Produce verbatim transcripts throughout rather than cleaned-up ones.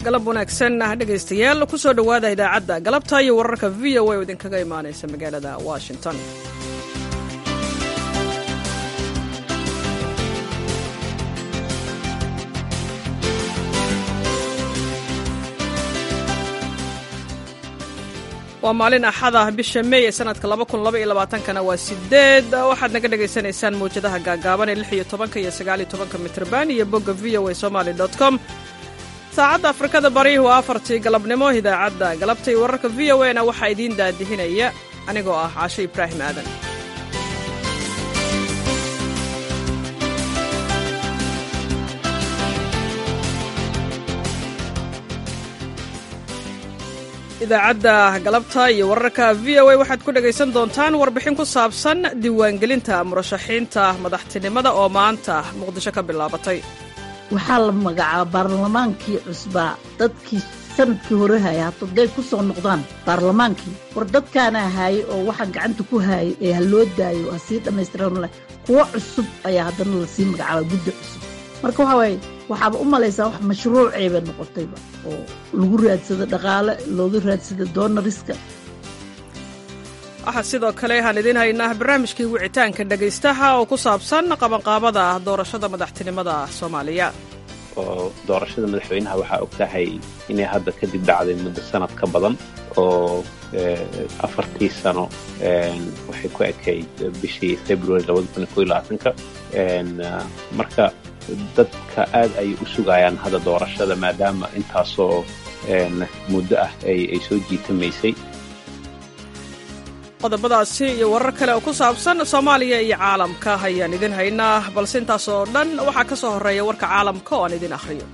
galab wanaagsan ah dhegaystayaal ku soo dhowaada idaacadda galabta iyo wararka v o a oo idinkaga imaanaysa magaalada washington. waa maalin axad ah bisha May ee sanadka laba kun laba iyo labaatan kana waa sideed. waxaad naga dhagaysanaysaan mowjadaha gaagaaban ee lix iyo tobanka iyo sagaal iyo tobanka mitirban iyo bogga v o a somali dot com. saacadda afrikada bari waa afartii galabnimo. idaacadda galabta iyo wararka v o a na waxaa idiin daadihinaya anigoo ah Caasho Ibraahim Aadan. idaacadda galabta iyo wararka v o a waxaad ku dhagaysan doontaan warbixin ku saabsan diiwaangelinta murashaxiinta madaxtinimada oo maanta muqdisho ka bilaabatay. waxaa la magacaaba baarlamaankii cusbaa dadkii sanadkii hore hayay hadday ku soo noqdaan baarlamaankii war dadkaana haayay oo waxaa gacanta ku haayay ee ha loo daayo ha sii dhammaystiran kuwo cusub ayaa haddana lasii magacaaba guddi cusub. marka waxaa waaye waxaaba u malaysaa wax mashruuceeba noqotayba oo lagu raadsado dhaqaale looga raadsado doonariska. waxaa sidoo kale aan idiin haynaa barnaamijkii wicitaanka dhegaystaha oo ku saabsan qabanqaabada doorashada madaxtinimada Soomaaliya. oo doorashada madaxweynaha waxaa og tahay inay hadda kadib dhacday muddo sanad ka badan oo afartii sano waxay ku ekayd bishii February laba kun iyo labaatanka. marka dadka aad ay u sugayaan hadda doorashada maadaama intaasoo muddo ah ay soo jiitamaysay. qodobadaasi iyo warar kale oo ku saabsan Soomaaliya iyo caalamka ayaan idin haynaa, balse intaas oo dhan waxaa ka soo horeeya warka caalamka oo aan idin akhriyo.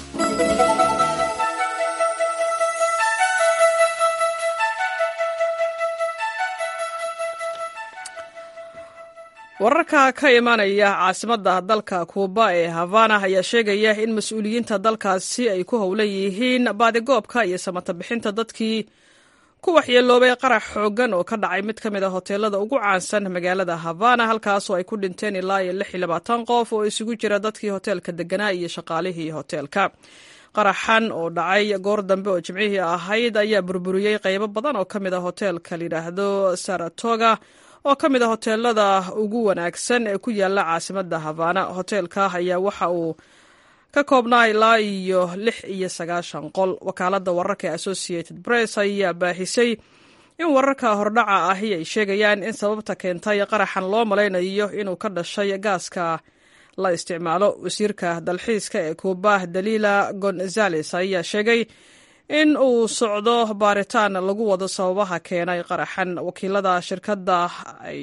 wararka ka imaanaya caasimadda dalka Kuuba ee Havana ayaa sheegaya in mas'uuliyiinta dalkaasi ay ku howlan yihiin baadigoobka iyo samata bixinta dadkii ku waxyeeloobay qarax xooggan oo ka dhacay mid ka mid ah hoteelada ugu caansan magaalada Havana, halkaasoo ay ku dhinteen ilaa iyo lix iyo labaatan qof oo isugu jira dadkii hoteelka deganaa iyo shaqaalihii hoteelka. qaraxan oo dhacay goor dambe oo jimcihii ahayd ayaa burburiyey qaybo badan oo ka mid ah hoteelka la yidhaahdo Saratoga oo ka mid ah hoteelada ugu wanaagsan ee ku yaala caasimadda Havana. hoteelka ayaa waxa uu ka koobnaa ilaa iyo lix iyo sagaashan qol. wakaaladda wararka ee Associated Press ayaa baahisay in wararka hordhaca ahi ay sheegayaan in sababta keentay qaraxan loo malaynayo inuu ka dhashay gaaska la isticmaalo. wasiirka dalxiiska ee Cuba Dalila Gonzales ayaa sheegay in uu socdo baaritaan lagu wado sababaha keenay qaraxan. wakiilada shirkadda ay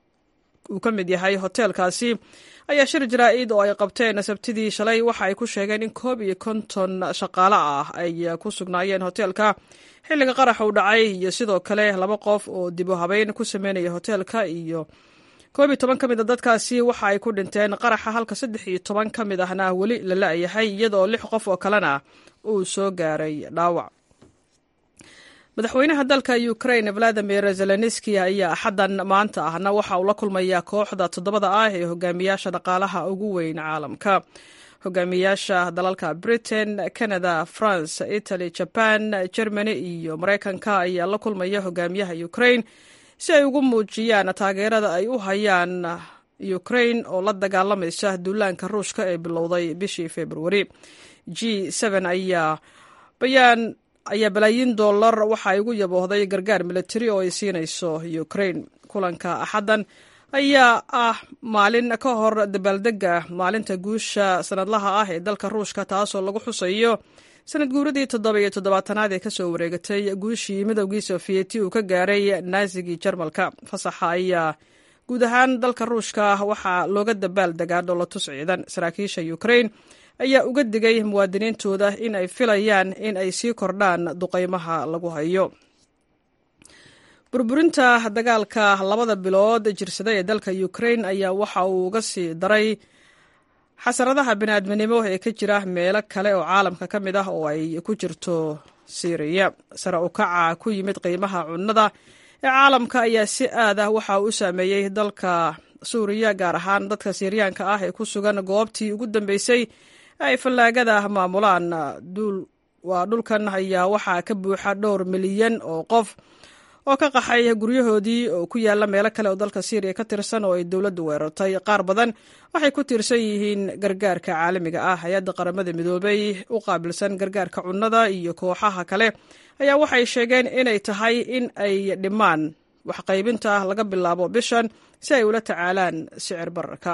uu ka mid yahay hoteelkaasi ayaa shir jaraa'id oo ay qabteen sabtidii shalay waxa ay ku sheegeen in koob iyo konton shaqaale ah ay ku sugnaayeen hoteelka xilliga qarax uu dhacay, iyo sidoo kale laba qof oo dib u habeyn ku sameynaya hoteelka, iyo koob iyo toban ka mid a dadkaasi waxa ay ku dhinteen qaraxa, halka saddex iyo toban ka mid ahna weli la la'yahay, iyadoo lix qof oo kalena uu soo gaaray dhaawac. madaxweynaha dalka Ukraine Vladimir Zelensky ayaa axaddan maanta ahna waxa uu la kulmayaa kooxda toddobada ah ee hogaamiyaasha dhaqaalaha ugu weyn caalamka. hogaamiyaasha dalalka Britain, Canada, France, Italy, Japan, Germany iyo Mareykanka ayaa la kulmaya hogaamiyaha Ukraine si ay ugu muujiyaan taageerada ay u hayaan Ukraine oo la dagaalamaysa duulaanka Ruushka ee bilowday bishii February. G seven ayaa bayaan ayaa balaayiin dollar waxa ay ugu yaboohday gargaar military oo ay siinayso Ukraine. kulanka axaddan ayaa ah maalin ka hor dabaaldega maalinta guusha sanadlaha ah ee dalka Ruushka, taasoo lagu xusayo sanad guuradii toddoba iyo toddobaatanaad ee kasoo wareegatay guushii midowgii Sofiyeeti uu ka gaaray Naazigii Jarmalka. fasaxa ayaa guud ahaan dalka Ruushka waxaa looga dabaaldegaa dholotus ciidan. saraakiisha Ukraine ayaa uga digay muwaadiniintooda in ay filayaan in ay sii kordhaan duqaymaha lagu hayo. burburinta dagaalka labada bilood jirsada ee dalka Ukraine ayaa waxa uu uga sii daray xasaradaha bini'aadminimo ee ka jira meelo kale oo caalamka ka mid ah oo ay ku jirto Syria. sare u kaca ku yimid qiimaha cunnada ee caalamka ayaa si aad ah waxa uu u saameeyey dalka Suuriya, gaar ahaan dadka Siiriyaanka ah ee ku sugan goobtii ugu dambeysay ay fallaagada maamulaan duul waa dhulkan ayaa waxaa ka buuxa dhowr milyan oo qof oo ka qaxay guryahoodii oo ku yaala meelo kale oo dalka Syria ka tirsan oo ay dowladdu weerartay. Qaar badan waxay ku tirsan yihiin gargaarka caalamiga ah. Hay'adda qaramada midoobay u qaabilsan gargaarka cunnada iyo kooxaha kale ayaa waxay sheegeen inay tahay in ay dhimaan wax qaybinta laga bilaabo bishan si ay ula tacaalaan sicir bararka.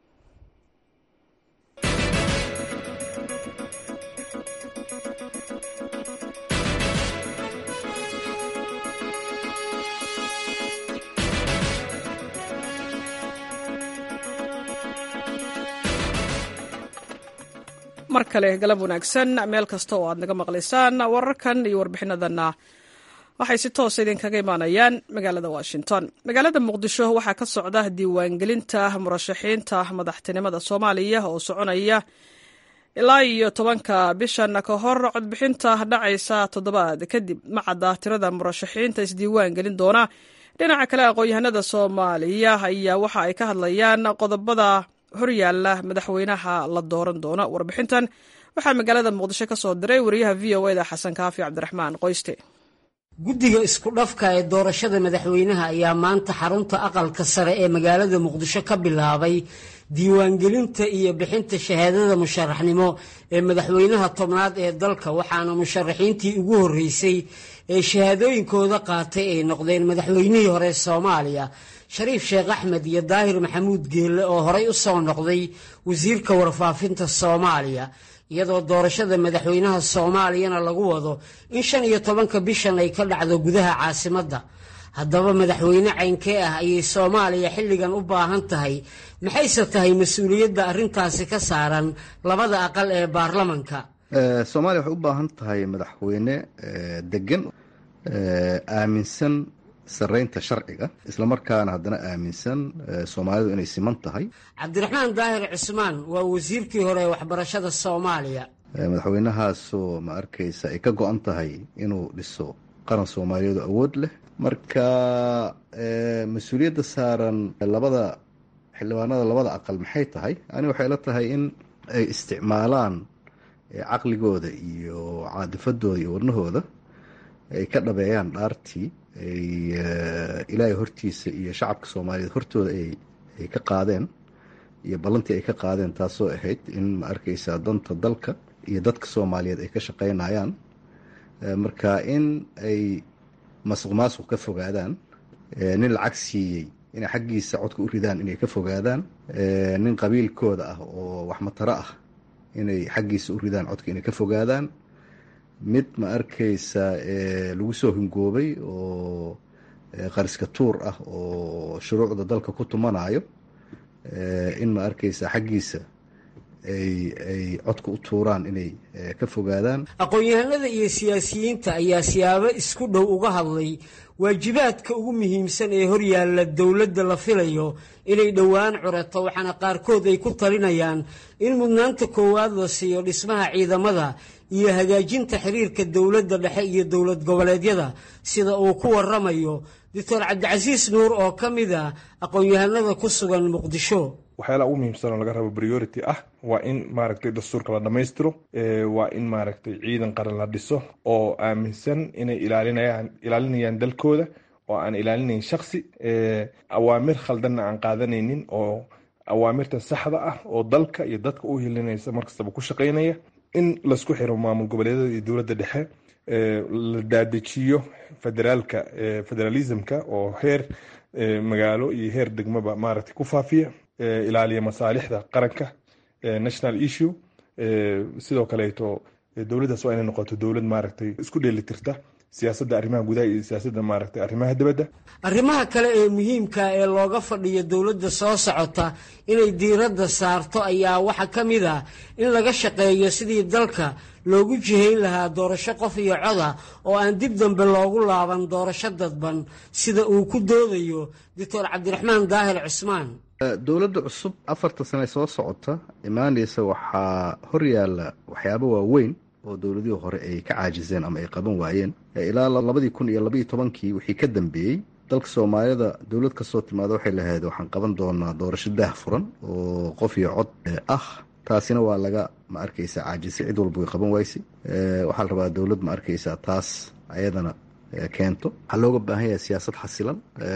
mar kale galab wanaagsan meel kasta oo aad naga maqlaysaan. wararkan iyo warbixinadana waxay si toos idinkaga imaanayaan magaalada Washington. Magaalada Muqdisho waxaa ka socda diiwaangelinta murashaxiinta madaxtinimada Soomaaliya oo soconaya ilaa iyo tobanka bishan ka hor codbixinta dhacaysa toddobaad kadib. Macadda tirada murashaxiinta isdiiwaangelin doona. Dhinaca kale aqoon-yahanada Soomaaliya ayaa waxa ay ka hadlayaan qodobada horyaala madaxweynaha la dooran doona. Warbixintan waxaa magaalada Muqdisho ka soo diray wariyaha V O A da Xasan Kaafi Cabdiraxmaan Qoyste. guddiga isku dhafka ee doorashada madaxweynaha ayaa maanta xarunta aqalka sare ee magaalada Muqdisho ka bilaabay diiwaangelinta iyo bixinta shahaadada musharaxnimo ee madaxweynaha tobnaad ee dalka, waxaana musharaxiintii ugu horeysay ee shahaadooyinkooda qaatay ay noqdeen madaxweynihii hore Soomaaliya Shariif Sheekh Axmed iyo Daahir Maxamuud Geelle oo horey u soo noqday wasiirka warfaafinta Soomaaliya, iyadoo doorashada madaxweynaha Soomaaliyana lagu wado in shan iyo tobanka bishan ay ka dhacdo gudaha caasimadda. haddaba madaxweyne caynkee ah ayay Soomaaliya xilligan u baahan tahay, maxayse tahay mas-uuliyadda arrintaasi ka saaran labada aqal ee baarlamanka? Soomaaliya waxay u baahan tahay madaxweyne degan, aaminsan sareynta sharciga, isla markaana haddana aaminsan Soomaalidu inay siman tahay. Cabdiraxmaan Daahir Cismaan waa wasiirkii hore ee waxbarashada Soomaaliya. madaxweynahaasoo ma arkaysa ay ka go-an tahay inuu dhiso qaran Soomaaliyeed oo awood leh. marka mas-uuliyadda saaran labada xildhibaanada labada aqal maxay tahay? ani waxay la tahay in ay isticmaalaan caqligooda iyo caadifadooda iyo wadnahooda, ay ka dhabeeyaan dhaartii ay ilaahay hortiisa iyo shacabka Soomaaliyeed hortooda ay ka qaadeen iyo ballantii ay ka qaadeen, taasoo ahayd in ma arkaysaa danta dalka iyo dadka Soomaaliyeed ay ka shaqaynayaan. marka in ay masuq maasuq ka fogaadaan, nin lacag siiyey inay xaggiisa codka u ridaan inay ka fogaadaan, nin qabiilkooda ah oo wax mataro ah inay xaggiisa u ridaan codka inay ka fogaadaan, mid ma arkaysa lagu soo hingoobay oo qariska tuur ah oo shuruucda dalka ku tumanayo, in ma arkaysa xaggiisa ay ay codka u tuuraan inay ka fogaadaan. aqoon-yahanada iyo siyaasiyiinta ayaa siyaabo isku dhow uga hadlay waajibaadka ugu muhiimsan ee horyaalla dowladda la filayo inay dhowaan curato, waxaana qaarkood ay ku talinayaan in mudnaanta koowaad la siiyo dhismaha ciidamada iyo hagaajinta xiriirka dowladda dhexe iyo dowlad goboleedyada, sida uu ku waramayo Doctor Cabdicasiis Nuur oo ka mid ah aqoon-yahanada ku sugan Muqdisho. waxyaalaha ugu muhiimsan oo laga rabo priority ah waa in maaragtay dastuurka la dhammaystiro, waa in maaragtay ciidan qaran la dhiso oo aaminsan inay ilaalinayaan ilaalinayaan dalkooda oo aan ilaalinayn shakhsi, awaamir khaldanna aan qaadanaynin, oo awaamirta saxda ah oo dalka iyo dadka u hilinaysa markastaba ku shaqaynaya, in laisku xiro maamul goboleedyada iyo dowladda dhexe, la daadejiyo federaalka federalismka oo heer magaalo iyo heer degmaba maaragtay ku faafiya, ilaaliya masaalixda qaranka, national issue. sidoo kaleeto dowladdaas waa inay noqoto dowlad maaragtay isku dheelitirta siyaasadda arrimaha gudaha iyo siyaasadda maaragtay arrimaha dibadda. arrimaha kale ee muhiimka ee looga fadhiyo dowladda soo socota inay diiradda saarto ayaa waxaa ka mid ah in laga shaqeeyo sidii dalka loogu jihayn lahaa doorasho qof iyo coda oo aan dib dambe loogu laaban doorasho dadban, sida uu ku doodayo Doctor Cabdiraxmaan Daahir Cismaan. dowladda cusub afarta sane soo socota imaanaysa waxaa horyaala waxyaabo waaweyn oo dowladihii hore ay ka caajiseen ama ay qaban waayeen. ilaa labadii kun iyo labaiyo tobankii wixii ka dambeeyey dalka Soomaalida dowlad kastoo timaada waxay lahayd waxaan qaban doonaa doorasho daah furan oo qof iyo cod ah, taasina waa laga ma arkaysaa caajisay, cid walba way qaban wayse. waxaa la rabaa dowlad ma arkaysaa taas ayadana keento. waxaa looga baahan yahay siyaasad xasilan,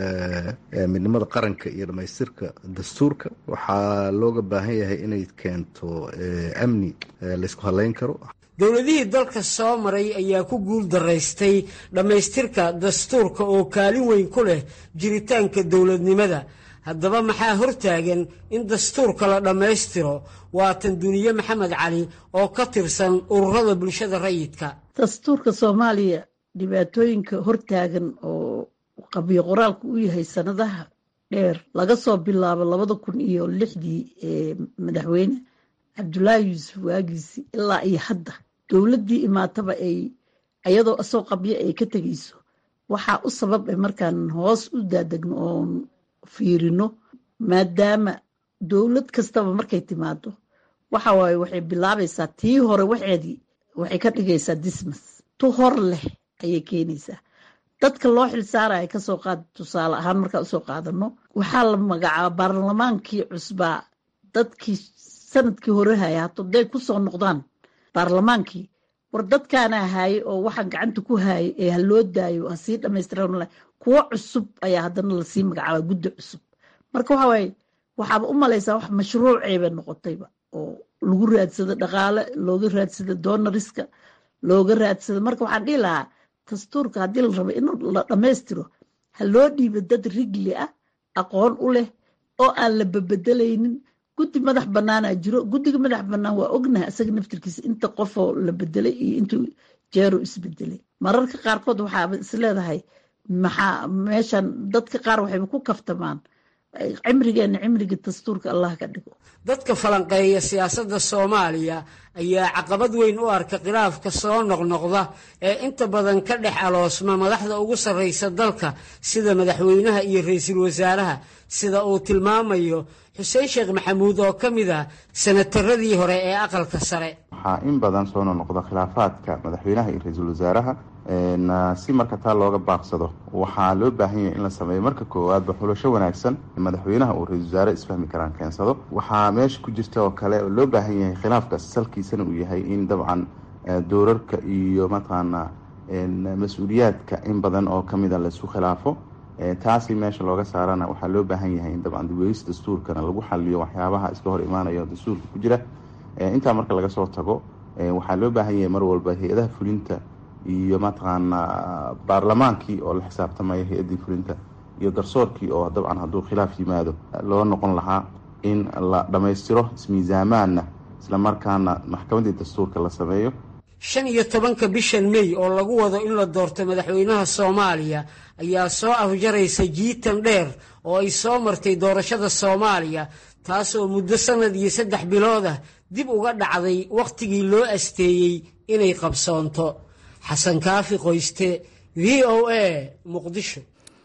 midnimada qaranka iyo dhamaystirka dastuurka. waxaa looga baahan yahay inay keento amni laysku halayn karo. dowladihii dalka soo maray ayaa ku guul daraystay dhammaystirka dastuurka oo kaalin weyn ku leh jiritaanka dowladnimada. haddaba maxaa hortaagan in dastuurka la dhammaystiro? waa tan Duniye Maxamed Cali oo ka tirsan ururada bulshada rayidka. dastuurka Soomaaliya dhibaatooyinka hortaagan oo qabiyo qoraalku u yahay sanadaha dheer laga soo bilaabo labada kun iyo lixdii ee madaxweyne Cabdullaahi Yuusuf waagiisi ilaa iyo hadda dowladdii imaataba ay ayadoo asoo qabyo ay ka tegayso. waxaa u sabab ah markaan hoos u daadegno oon fiirino, maadaama dowlad kastaba markay timaado waxa waaye waxay bilaabaysaa tii hore waxeedii waxay ka dhigaysaa dismas tu hor leh ayay keenaysaa. dadka loo xilsaaraya kasoo qaad tusaale ahaan markaa usoo qaadano waxaa la magacaaba baarlamaankii cusbaa dadkii sanadkii hore haya hatoday kusoo noqdaan baarlamaankii war dadkaana haye oo waxaan gacanta ku haye ee ha loo daayo ha sii dhammaystiran. kuwo cusub ayaa haddana lasii magacaaba guddi cusub. marka waxa waaye waxaaba u malaysaa wax mashruuceeba noqotayba oo lagu raadsado dhaqaale, looga raadsado doonariska, looga raadsado. marka waxaan dhihi lahaa dastuurka haddii la rabo in la dhammaystiro ha loo dhiibo dad rigli ah, aqoon u leh, oo aan la bebedelaynin. guddi madax banaanaa jiro. guddiga madax banaan waa ognahay isaga naftirkiisa inta qofoo la bedelay iyo intuu jeero isbedelay. mararka qaarkood waxaaba isleedahay maxaa meeshan dadka qaar waxayba ku kaftamaan cimrigeena cimriga dastuurka allah ka dhigo. dadka falanqeeya siyaasadda Soomaaliya ayaa caqabad weyn u arka khilaafka soo noqnoqda ee inta badan ka dhex aloosma madaxda ugu sarreysa dalka sida madaxweynaha iyo ra'iisul wasaaraha, sida uu tilmaamayo Xuseen Sheekh Maxamuud oo ka mid ah senataradii hore ee aqalka sare. waxaa in badan soo noqnoqda khilaafaadka madaxweynaha iyo ra'iisul wasaaraha. si marka taa looga baaqsado waxaa loo baahan yahay in la sameeyo marka koowaadba xulasho wanaagsan, madaxweynaha uu ra'iisul wasaare isfahmi karaan keensado. waxaa meesha ku jirta oo kale oo loo baahan yahay khilaafkaas salkiisana uu yahay in dabcan doorarka iyo mataqaana mas-uuliyaadka in badan oo kamid a laisku khilaafo. taasi meesha looga saarana waxaa loo baahan yahay in dabcan dibweys dastuurkana lagu xaliyo waxyaabaha iska hor imaanaya dastuurka ku jira. intaa marka laga soo tago waxaa loo baahan yahay mar walba hay-adaha fulinta iyo mataqaana baarlamaankii oo la xisaabtamaya hay-addii fulinta iyo garsoorkii oo dabcan hadduu khilaaf yimaado loo noqon lahaa in la dhammaystiro ismiisaamaanna isla markaana maxkamaddii dastuurka la sameeyo. shan iyo tobanka bishan May oo lagu wado in la doorto madaxweynaha Soomaaliya ayaa soo afjaraysa jiitan dheer oo ay soo martay doorashada Soomaaliya, taasoo muddo sanad iyo saddex bilood ah dib uga dhacday waqtigii loo asteeyey inay qabsoonto. xasan kaafi qoyste, V O A, Muqdisho.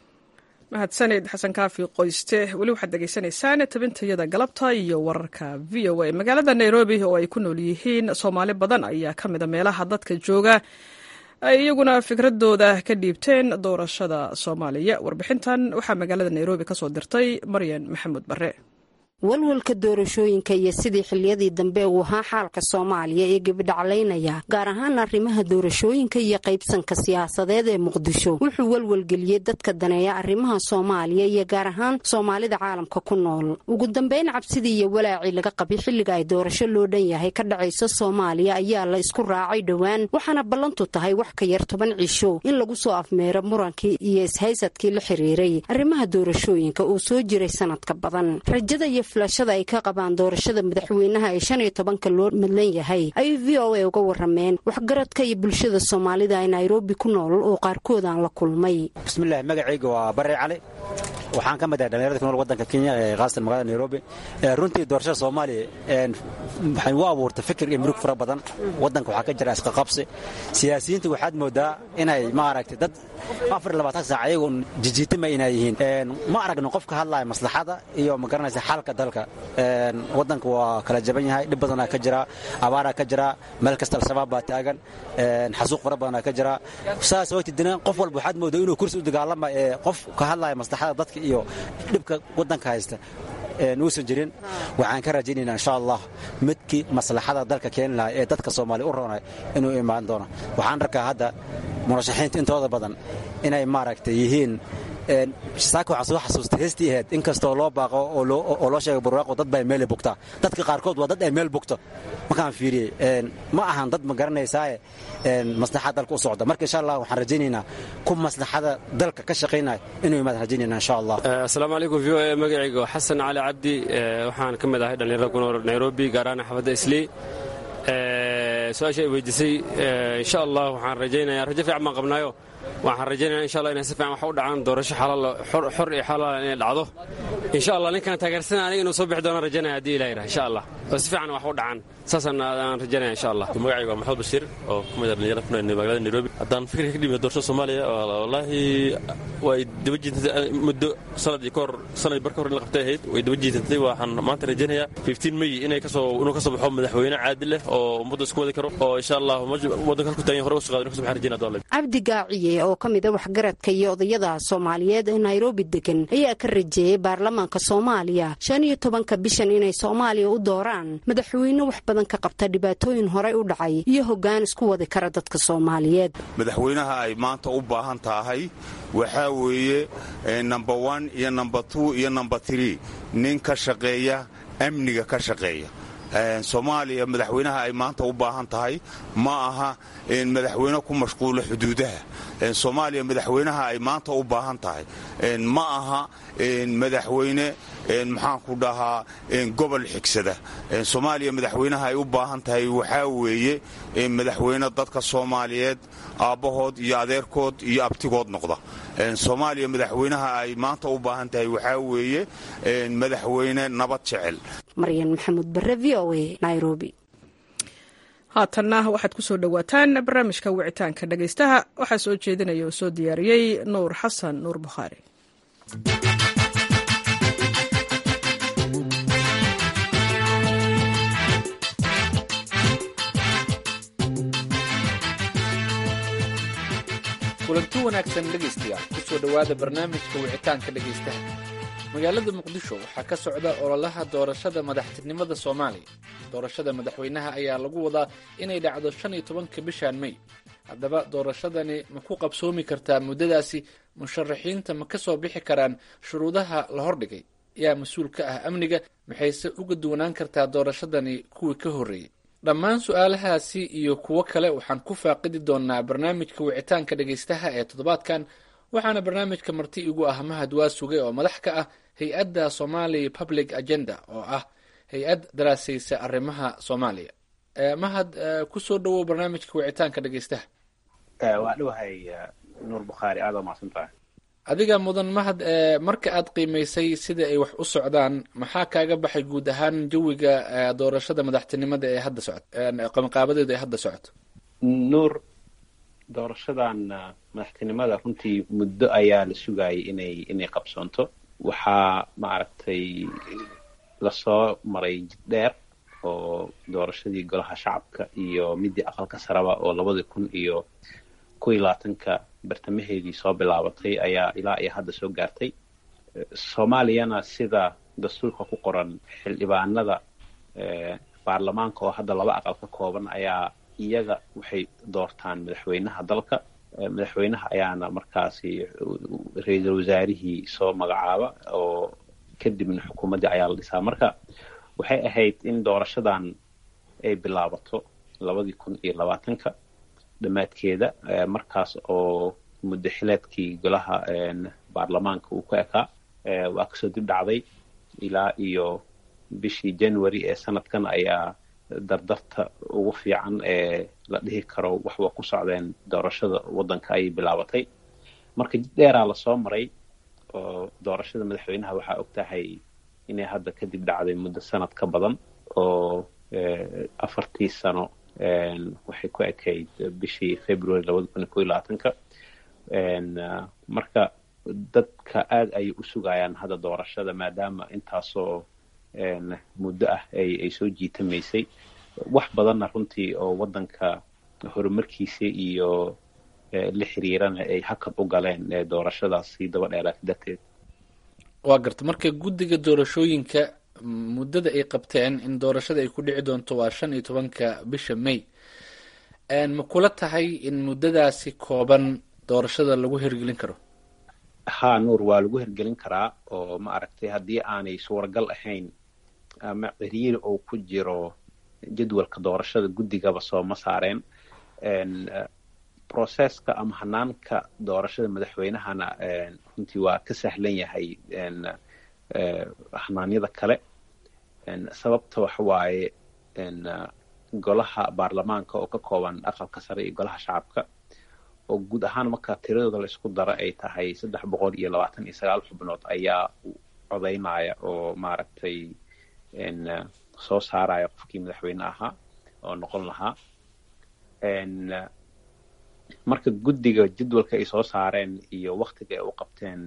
mahadsanid xasan kaafi qoyste. weli waxaad degeysanaysaan tabintayada galabta iyo wararka V O A. magaalada Nairobi oo ay ku nool yihiin Soomaali badan ayaa ka mid a meelaha dadka jooga ay iyaguna fikradooda ka dhiibteen doorashada Soomaaliya. warbixintan waxaa magaalada Nairobi ka soo dirtay Maryan Maxamuud Barre. walwalka doorashooyinka iyo sidii xiliyadii dambe uu ahaa xaalka Soomaaliya ee gabadhaclaynaya gaar ahaan arrimaha doorashooyinka iyo qaybsanka siyaasadeed ee Muqdisho wuxuu walwalgeliyay dadka daneeya arrimaha Soomaaliya iyo gaar ahaan Soomaalida caalamka ku nool. ugu dambeyn cabsidii iyo walaacii laga qabay xilliga ay doorasho loo dhan yahay ka dhacayso Soomaaliya ayaa la isku raacay dhowaan, waxaana ballantu tahay wax ka yar toban cisho in lagu soo afmeero murankii iyo ishaysadkii la xiriiray arrimaha doorashooyinka oo soo jiray sanadka badan. rajada iyo filashada ay ka qabaan doorashada madaxweynaha ee shan iyo tobanka loo madlan yahay ay V O A uga warameen waxgaradka iyo bulshada Soomaalida ee Nairobi ku nool oo qaarkood aan la kulmay. bismillaah, magacaygu waa Barre Cali, waxaan ka mid ahay dhalinyarada ku nool wadanka Kenya ee qaasatan magaalada Nairobi. runtii doorashada Soomaaliya waxay u abuurtay fikir iyo murug fara badan. wadanka waxaa ka jira isqa qabsi, siyaasiyiinta waxaad moodaa inay ma aragtay dad afar iyo labaatan saac ayagu jijiitama inay yihiin. ma aragno qofka hadlaya maslaxada iyo ma garanaysa xalka dalka. wadanka waa kala jaban yahay, dhib badanaa ka jira, abaaraa ka jira, meel kasta al-shabaab baa taagan, xasuuq fara badanaa ka jira. saas waqtidina qof walba waxaad moodaa inuu kursi u dagaalama ee qof ka hadlaya maslaxada dadka iyo dhibka wadanka haysta uusan jirin waxaan ka rajaynaynaa insha allah midkii maslaxada dalka keeni lahaa ee dadka soomaaliya u roonay inuu imaan doono waxaan arkaa hadda murashaxiinta intooda badan inay maaragtay yihiin saaka waxaan soo xasuustay heestii ahayd inkastoo loo baaqo oo loo sheegay barwaaqo dad baa meel bugtaa dadka qaarkood waa dad ay meel bugto markaan fiiriyey ma ahan dad ma garanaysaaye maslaxada dalka u socda marka insha allah waxaan rajaynaynaa ku maslaxada dalka ka shaqaynaya inuu imaad rajaynaynaa insha allah assalaamu calaykum v o a magacayga xasan cali cabdi waxaan ka mid ahay dhallinyarada ku nool nairobi gaar ahaan xaafadda islii su-aasha ay weydiisay insha allah waxaan rajaynayaa rajo fiican baan qabnaayo waxaan rajaynaya insha allah inay si fiican wax u dhacaan doorasho xalaal xor iyo xalaal inay dhacdo insha allah ninkan taageersan aniga inuu soo bixi doono rajaynaya haddii ilaahay yidhaha insha allah oo si fiican wax u dhacaan saasaan aan rajaynaya insha allah magacayga waa maxamed bashiir oo ku mid ah dhalinyarada ku nool magaalada nairobi haddaan fikirka ka dhibna doorashada soomaaliya wallaahi way daba jiitantay muddo sanad iyo kahor sanad bar ka hor in la qabtay ahayd way daba jiitantay waxaan maanta rajaynayaa fifteen may inay kasoo inuu kasoo baxo madaxweyne caadil leh oo ummadda isku wadi karo oo insha allah waddanka halku taagan hore u soo qaado inuu kasoo baxaan rajaynaa doole cabdi gaaciye oo ka mid ah waxgaradka iyo odayada soomaaliyeed ee nairobi degan ayaa ka rajeeyey baarlamaanka soomaaliya shan iyo tobanka bishan inay soomaaliya u dooraan madaxweyne wax badan ka qabta dhibaatooyin horey u dhacay iyo hoggaan isku wadi kara dadka soomaaliyeed madaxweynaha ay maanta u baahan tahay waxaa weeye number one iyo number two iyo number three nin ka shaqeeya amniga ka shaqeeya soomaaliya madaxweynaha ay maanta u baahan tahay ma aha madaxweyne ku mashquula xuduudaha soomaaliya madaxweynaha ay maanta u baahan tahay ma aha madaxweyne maxaan ku dhahaa gobol xigsada soomaaliya madaxweynaha ay u baahan tahay waxaa weeye madaxweyne dadka soomaaliyeed aabbahood iyo adeerkood iyo abtigood noqda soomaaliya madaxweynaha ay maanta u baahan tahay waxaa weeye madaxweyne nabad jecel maryan maxamuud bare v o a nairobi haatanna waxaad ku soo dhowaataan barnaamijka wicitaanka dhegaystaha waxaa soo jeedinaya oo soo diyaariyey nuur xasan nuur bukhaari kulanti wanaagsan dhegaystayaal ku soo dhowaada barnaamijka wicitaanka dhegaystaha magaalada muqdisho waxaa ka socda ololaha doorashada madaxtinimada soomaaliya doorashada madaxweynaha ayaa lagu wadaa inay dhacdo shan iyo tobanka bishaan mey haddaba doorashadani ma ku qabsoomi kartaa muddadaasi musharaxiinta ma ka soo bixi karaan shuruudaha la hordhigay yaa mas-uul ka ah amniga maxayse uga duwanaan kartaa doorashadani kuwii ka horreeyey dhammaan su-aalahaasi iyo kuwo kale waxaan ku faaqidi doonaa barnaamijka wicitaanka dhegaystaha ee toddobaadkan waxaana barnaamijka marti igu ah mahad waa sugay oo madax ka ah hay-adda somali public agenda oo ah hay-ad daraasaysa arrimaha soomaaliya mahad ku soo dhowow barnaamijka wicitaanka dhegaystaha waa dhowahay nuur bukhaari aad waa mahadsantahay adiga mudan mahad marka aad qiimaysay sida ay wax u socdaan maxaa kaaga baxay guud ahaan jawiga doorashada madaxtinimada ee hadda socot qabanqaabadeeda ee hadda socoto nuur doorashadan madaxtinimada runtii muddo ayaa la sugayay inay inay qabsoonto waxaa maaragtay lasoo maray jid dheer oo doorashadii golaha shacabka iyo midii aqalka saraba oo labadii kun iyo kow iyo labaatanka bartamaheedii soo bilaabatay ayaa ilaa iyo hadda soo gaartay soomaaliyana sida dastuurka ku qoran xildhibaanada baarlamaanka oo hadda laba aqal ka kooban ayaa iyaga waxay doortaan madaxweynaha dalka madaxweynaha ayaana markaasi ra-iisul wasaarihii soo magacaaba oo kadibna xukuumaddii ayaa la dhisaa marka waxay ahayd in doorashadan ay bilaabato labadii kun iyo labaatanka dhammaadkeeda markaas oo muddo xileedkii golaha baarlamaanka uu ku ekaa waa kasoo dib dhacday ilaa iyo bishii january ee sanadkan ayaa dardarta ugu fiican ee la dhihi karo wax waa ku socdeen doorashada waddanka ayay bilaabatay marka jid dheeraa lasoo maray oo doorashada madaxweynaha waxaa og tahay inay hadda kadib dhacday muddo sanad ka badan oo afartii sano waxay ku ekayd bishii february labada kun iyo kow iyo labaatanka marka dadka aad ayay u sugayaan hadda doorashada maadaama intaasoo muddo ah ay ay soo jiitamaysay wax badanna runtii oo waddanka horumarkiisa iyo la xiriirana ay hakad u galeen doorashadaasi daba dheeraatay darteed waa garta marka guddiga doorashooyinka muddada ay qabteen in doorashada ay ku dhici doonto waa shan iyo tobanka bisha may ma kula tahay in muddadaasi kooban doorashada lagu hirgelin karo? ha nuur, waa lagu hirgelin karaa oo ma aragtay haddii aanay suuragal ahayn ama ciriiri oo ku jiro jadwalka doorashada guddigaba sooma saareen. processka ama hanaanka doorashada madaxweynahana runtii waa ka sahlan yahay hanaanyada kale. sababta waxa waaye golaha baarlamaanka oo ka kooban aqalka sare iyo golaha shacabka oo guud ahaan marka tiradooda la isku daro ay tahay saddex boqol iyo labaatan iyo sagaal xubnood ayaa codaynaya oo maaragtay soo saaraya qofkii madaxweyne ahaa oo noqon lahaa. marka guddiga jadwalka ay soo saareen iyo waktiga ay u qabteen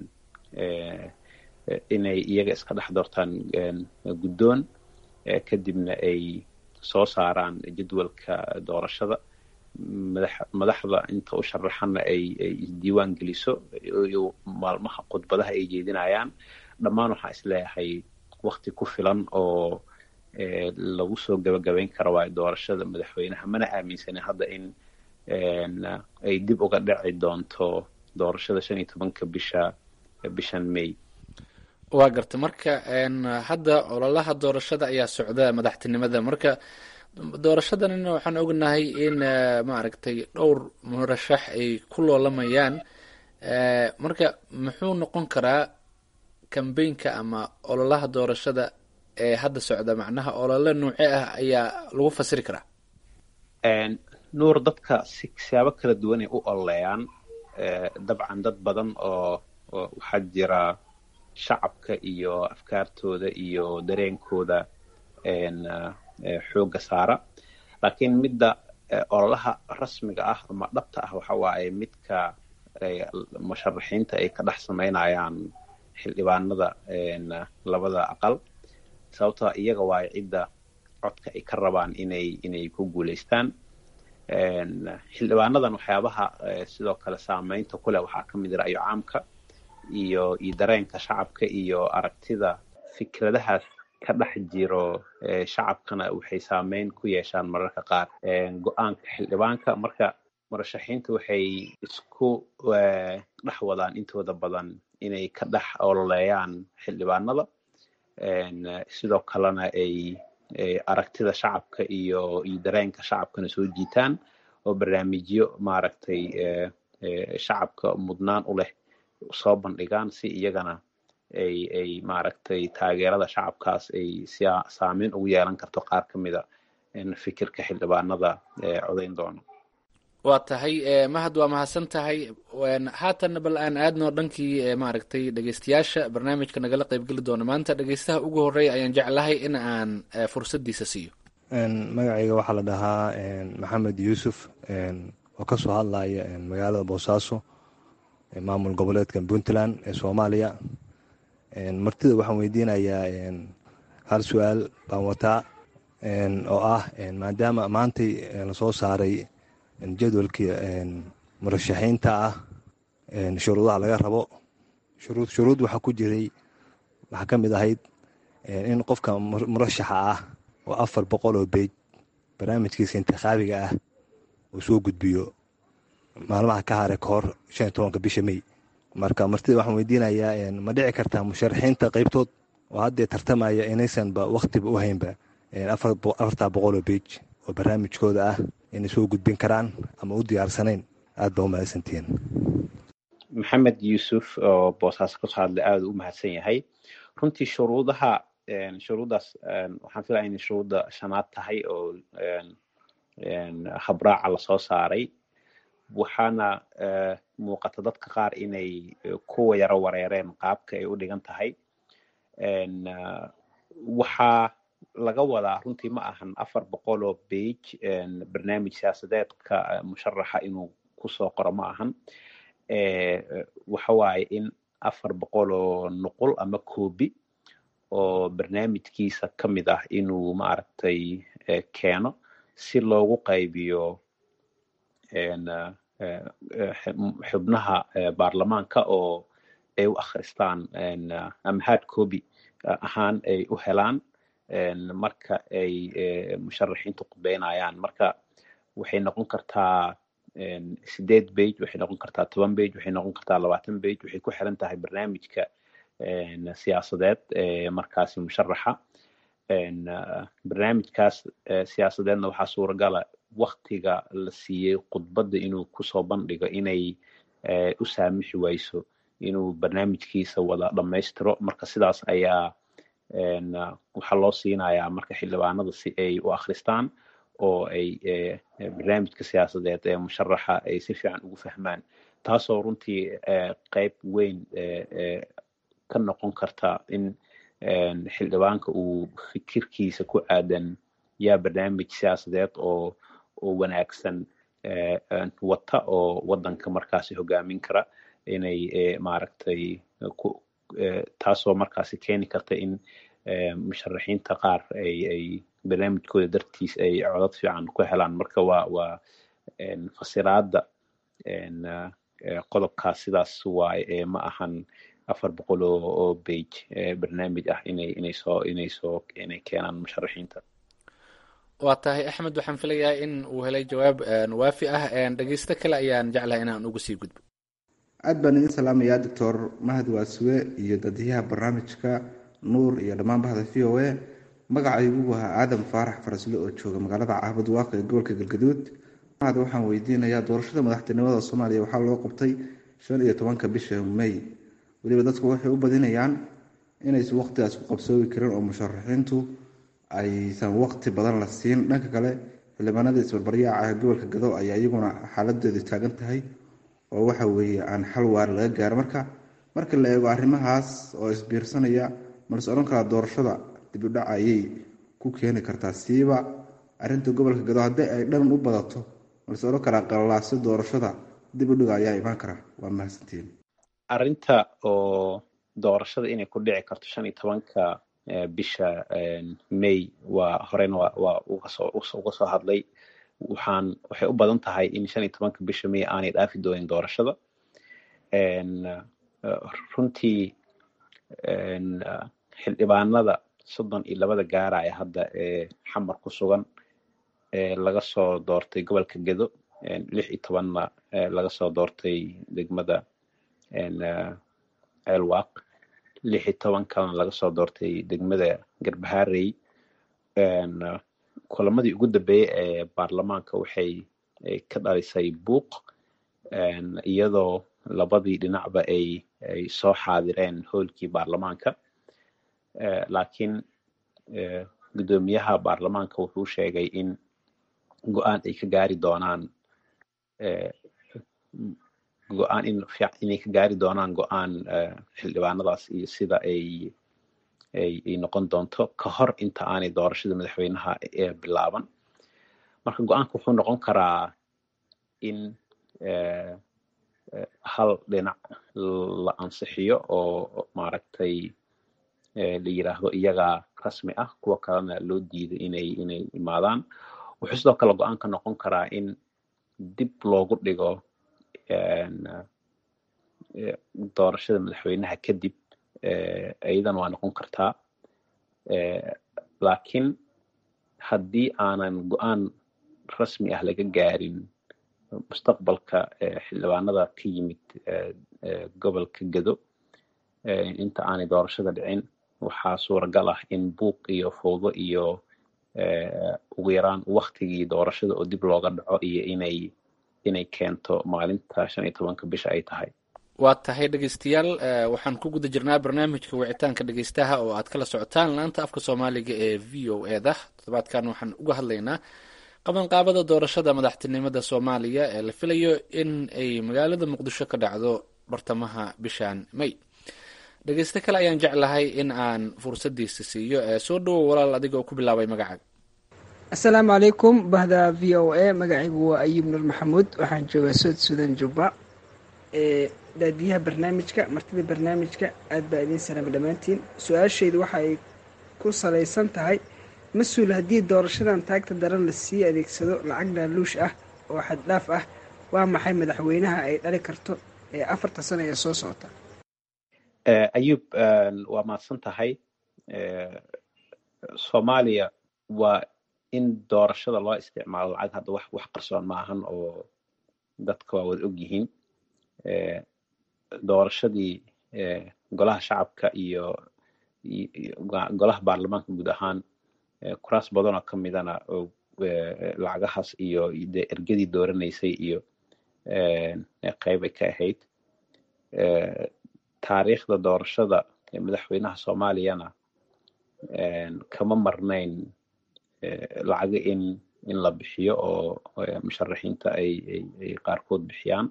inay iyaga iska dhex doortaan guddoon kadibna ay soo saaraan jadwalka doorashada, madaxda inta u sharaxana ay isdiiwaan geliso iyo maalmaha khudbadaha ay jeedinayaan. dhammaan waxaa isleeyahay wakti ku filan oo lagu soo gabagabayn karo waa doorashada madaxweynaha. mana aaminsanin hadda in ay dib uga dhici doonto doorashada shan iyo tobanka bisha bishan may. waa garta marka hadda ololaha doorashada ayaa socda madaxtinimada. marka doorashadanina waxaan ognahay in maaragtay dhowr murashax ay ku loolamayaan. marka muxuu noqon karaa kambeynka ama ololaha doorashada ee hadda socda? macnaha olole nuuce ah ayaa lagu fasiri karaa? nuur, dadka si siyaabo kala duwanay u ololeeyaan. dabcan dad badan oo waxaa jira shacabka iyo afkaartooda iyo dareenkooda xooga saara, laakiin midda ololaha rasmiga ah ama dhabta ah waxa waaye midka musharaxiinta ay ka dhex samaynayaan xildhibaanada labada aqal. sababtoo iyaga waayo cidda codka ay ka rabaan inay inay ku guulaystaan. xildhibaanadan waxyaabaha sidoo kale saameynta ku leh waxaa ka mid ah ra'yo caamka iyo iyo dareenka shacabka iyo aragtida fikradahaas ka dhex jiro shacabkana waxay saameyn ku yeeshaan mararka qaar go-aanka xildhibaanka. marka murashaxiinta waxay isku dhex wadaan intooda badan inay ka dhex ololeeyaan xildhibaanada, sidoo kalena ay aragtida shacabka iyo iyo dareenka shacabkana soo jiitaan oo barnaamijyo maaragtay shacabka mudnaan u leh soo bandhigaan si iyagana ay ay maaragtay taageerada shacabkaas ay si saameyn ugu yeelan karto qaar ka mida fikirka xildhibaanada codayn doono. waa tahay mahad, waa mahadsan tahay. haatanna bal aan aadno dhankii maaragtay dhegeystayaasha barnaamijka nagala qaybgeli doona maanta. dhegeystaha ugu horeeya ayaan jeclahay in aan fursadiisa siiyo. magacayga waxaa la dhahaa maxamed yuusuf oo kasoo hadlaya magaalada boosaaso, maamul goboleedka puntland ee soomaaliya. martida waxaan weydiinayaa hal su-aal baan wataa oo ah maadaama maantay lasoo saaray jadwalkii murashaxiinta ah shuruudaha laga rabo. shuruud shuruud waxaa ku jiray waxaa ka mid ahayd in qofka murashaxa ah oo afar boqol oo beej barnaamijkiisa intikhaabiga ah uu soo gudbiyo maalmaha ka hare ka hor shan iyo tobanka bisha may. marka martida waxaan weydiinayaa ma dhici kartaa musharaxiinta qaybtood oo haddee tartamaya inaysanba waktiba u haynba afartaa boqol oo beej oo barnaamijkooda ah inay soo gudbin karaan ama u diyaarsanayn? aad baa u mahadsantihiin. maxamed yuusuf oo boosaaso kasoo hadlay aada u mahadsan yahay. runtii shuruudaha shuruuddaas waxaan filaya inay shuruudda shanaad tahay oo habraaca lasoo saaray. waxaana muuqata dadka qaar inay kuwa yaro wareereen qaabka ay u dhigan tahay. waxaa laga wadaa runtii ma ahan afar boqol oo beej barnaamij siyaasadeedka musharaxa inuu kusoo qoro ma ahan. waxa waaye in afar boqol oo nuqul ama koobi oo barnaamijkiisa ka mid ah inuu maaragtay keeno si loogu qaybiyo xubnaha baarlamaanka oo ay u akhristaan ama hard copy ahaan ay u helaan marka ay musharaxiintu qudbeynayaan. marka waxay noqon kartaa sideed page, waxay noqon kartaa toban page, waxay noqon kartaa labaatan page, waxay ku xiran tahay barnaamijka siyaasadeed ee markaasi musharaxa. barnaamijkaas siyaasadeedna waxaa suuragala waktiga la siiyey khudbadda inuu kusoo bandhigo inay u saamixi wayso inuu barnaamijkiisa wada dhammaystiro. marka sidaas ayaa waxaa loo siinayaa marka xildhibaanada si ay u akhristaan oo ay barnaamijka siyaasadeed ee musharaxa ay si fiican ugu fahmaan, taasoo runtii qayb weyn ka noqon karta in xildhibaanka uu fikirkiisa ku aadan yaa barnaamij siyaasadeed oo oo wanaagsan wata oo wadanka markaasi hogaamin kara inay maaragtay taasoo markaasi keeni karta in musharaxiinta qaar ay ay barnaamijkooda dartiis ay codad fiican ku helaan. marka waa waa fasiraada qodobkaas sidaas waaye, ma ahan afar boqol oo page barnaamij ah inay inay soo inay soo inay keenaan musharaxiinta. waa tahay axmed, waxaan filayaa in uu helay jawaab waafi ah. dhegeysto kale ayaan jeclahay inaan uga sii gudbo. aad baan idin salaamayaa doctor mahad waasuwe iyo dadyaha barnaamijka nuur iyo dhammaan bahda v o a. magacaygu waa aadam faarax farasle oo jooga magaalada caabud waaq ee gobolka galgaduud. mahad waxaan weydiinayaa doorashada madaxtinimada soomaaliya waxaa loo qabtay shan iyo tobanka bisha may. weliba dadku waxay u badinayaan inaysan waqtigaas ku qabsoobi karin oo musharaxiintu aysan waqti badan la siin. dhanka kale xildhibaanada isbarbaryaaca ee gobolka gado ayaa iyaguna xaaladoodu taagan tahay oo waxa weeye aan xal waara laga gaaro. marka marka la eego arrimahaas oo isbiirsanaya, malse odhan karaa doorashada dib u dhac ayay ku keeni kartaa, siiba arrinta gobolka gado haddii ay dhan u badato, malse odhan karaa qalalaasyo doorashada dib u dhiga ayaa imaan kara. waa mahadsantiin. arrinta oo doorashada inay ku dhici karto shan iyo tobanka bisha may waa horena waa uga soo uga soo hadlay. waxaan waxay u badan tahay in shan iyo tobanka bisha may aanay dhaafi doonin doorashada. runtii xildhibaanada soddon iyo labada gaaraya hadda ee xamar ku sugan ee laga soo doortay gobolka gedo, lix iyo tobanna laga soo doortay degmada ceelwaaq, lix iyo toban kalena laga soo doortay degmada garbaharey. kulamadii ugu dambeeyey ee baarlamaanka waxay ka dhalisay buuq, iyadoo labadii dhinacba ay ay soo xaadireen hoolkii baarlamaanka. laakiin guddoomiyaha baarlamaanka wuxuu sheegay in go-aan ay ka gaari doonaan go-aan in inay ka gaari doonaan go-aan xildhibaanadaas iyo sida ay ay noqon doonto ka hor inta aanay doorashada madaxweynaha bilaaban. marka go-aanka wuxuu noqon karaa in hal dhinac la ansixiyo oo maaragtay la yiraahdo iyagaa rasmi ah, kuwa kalena loo diiday inay inay imaadaan. wuxuu sidoo kale go-aanka noqon karaa in dib loogu dhigo doorashada madaxweynaha kadib, iyadana waa noqon kartaa. laakiin haddii aanan go-aan rasmi ah laga gaarin mustaqbalka xildhibaanada ka yimid gobolka gedo inta aanay doorashada dhicin, waxaa suuragal ah in buuq iyo fowdo iyo ugu yaraan waktigii doorashada oo dib looga dhaco iyo inay inay keento maalinta shan iyo tobanka bisha ay tahay. waa tahay dhegeystayaal, waxaan ku guda jirnaa barnaamijka wicitaanka dhegeystaha oo aad kala socotaan laanta afka soomaaliga ee v o eda. toddobaadkan waxaan uga hadlaynaa qabanqaabada doorashada madaxtinimada soomaaliya ee la filayo in ay magaalada muqdisho ka dhacdo bartamaha bishan may. dhegeysto kale ayaan jeclahay in aan fursadiisa siiyo. soo dhawow walaal, adiga oo ku bilaabay magacaaga. assalaamu calaykum bahda v o a. magacaygu waa ayub nur maxamuud, waxaan joogaa sood sudan jubba. daadiyaha barnaamijka, martida barnaamijka, aad baa idiin salaama dhammaantiin. su-aashaydu waxa ay ku salaysan tahay, mas-uul haddii doorashadan taagta daran lasii adeegsado lacag dhaaluush ah oo xad dhaaf ah, waa maxay madaxweynaha ay dhali karto ee afarta sano ee soo socota? ayub waa mahadsan tahay. Soomaaliya waa in doorashada loo isticmaalo lacag hadda wax wax qarsoon ma ahan oo dadka waa wada og yihiin. Doorashadii golaha shacabka iyo golaha baarlamaanka guud ahaan kuraas badan oo ka midana lacagahaas iyo ergadii dooranaysay iyo qayb ay ka ahayd. Taariikhda doorashada madaxweynaha Soomaaliyana kama marnayn lacaga in in la bixiyo oo musharaxiinta ay ay qaarkood bixiyaan.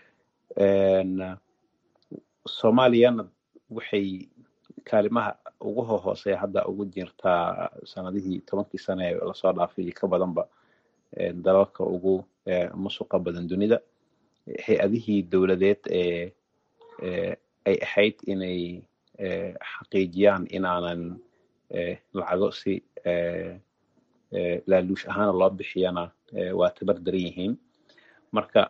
Soomaaliyana waxay kaalimaha ugu hooseeya hadda ugu jirtaa sanadihii tobankii sano ee lasoo dhaafay ka badanba dalalka ugu musuqa badan dunida. Hay-adihii dowladeed ee ay ahayd inay xaqiijiyaan inaanan lacago si laaluush ahaana loo bixiyana waa tabar daran yihiin. Marka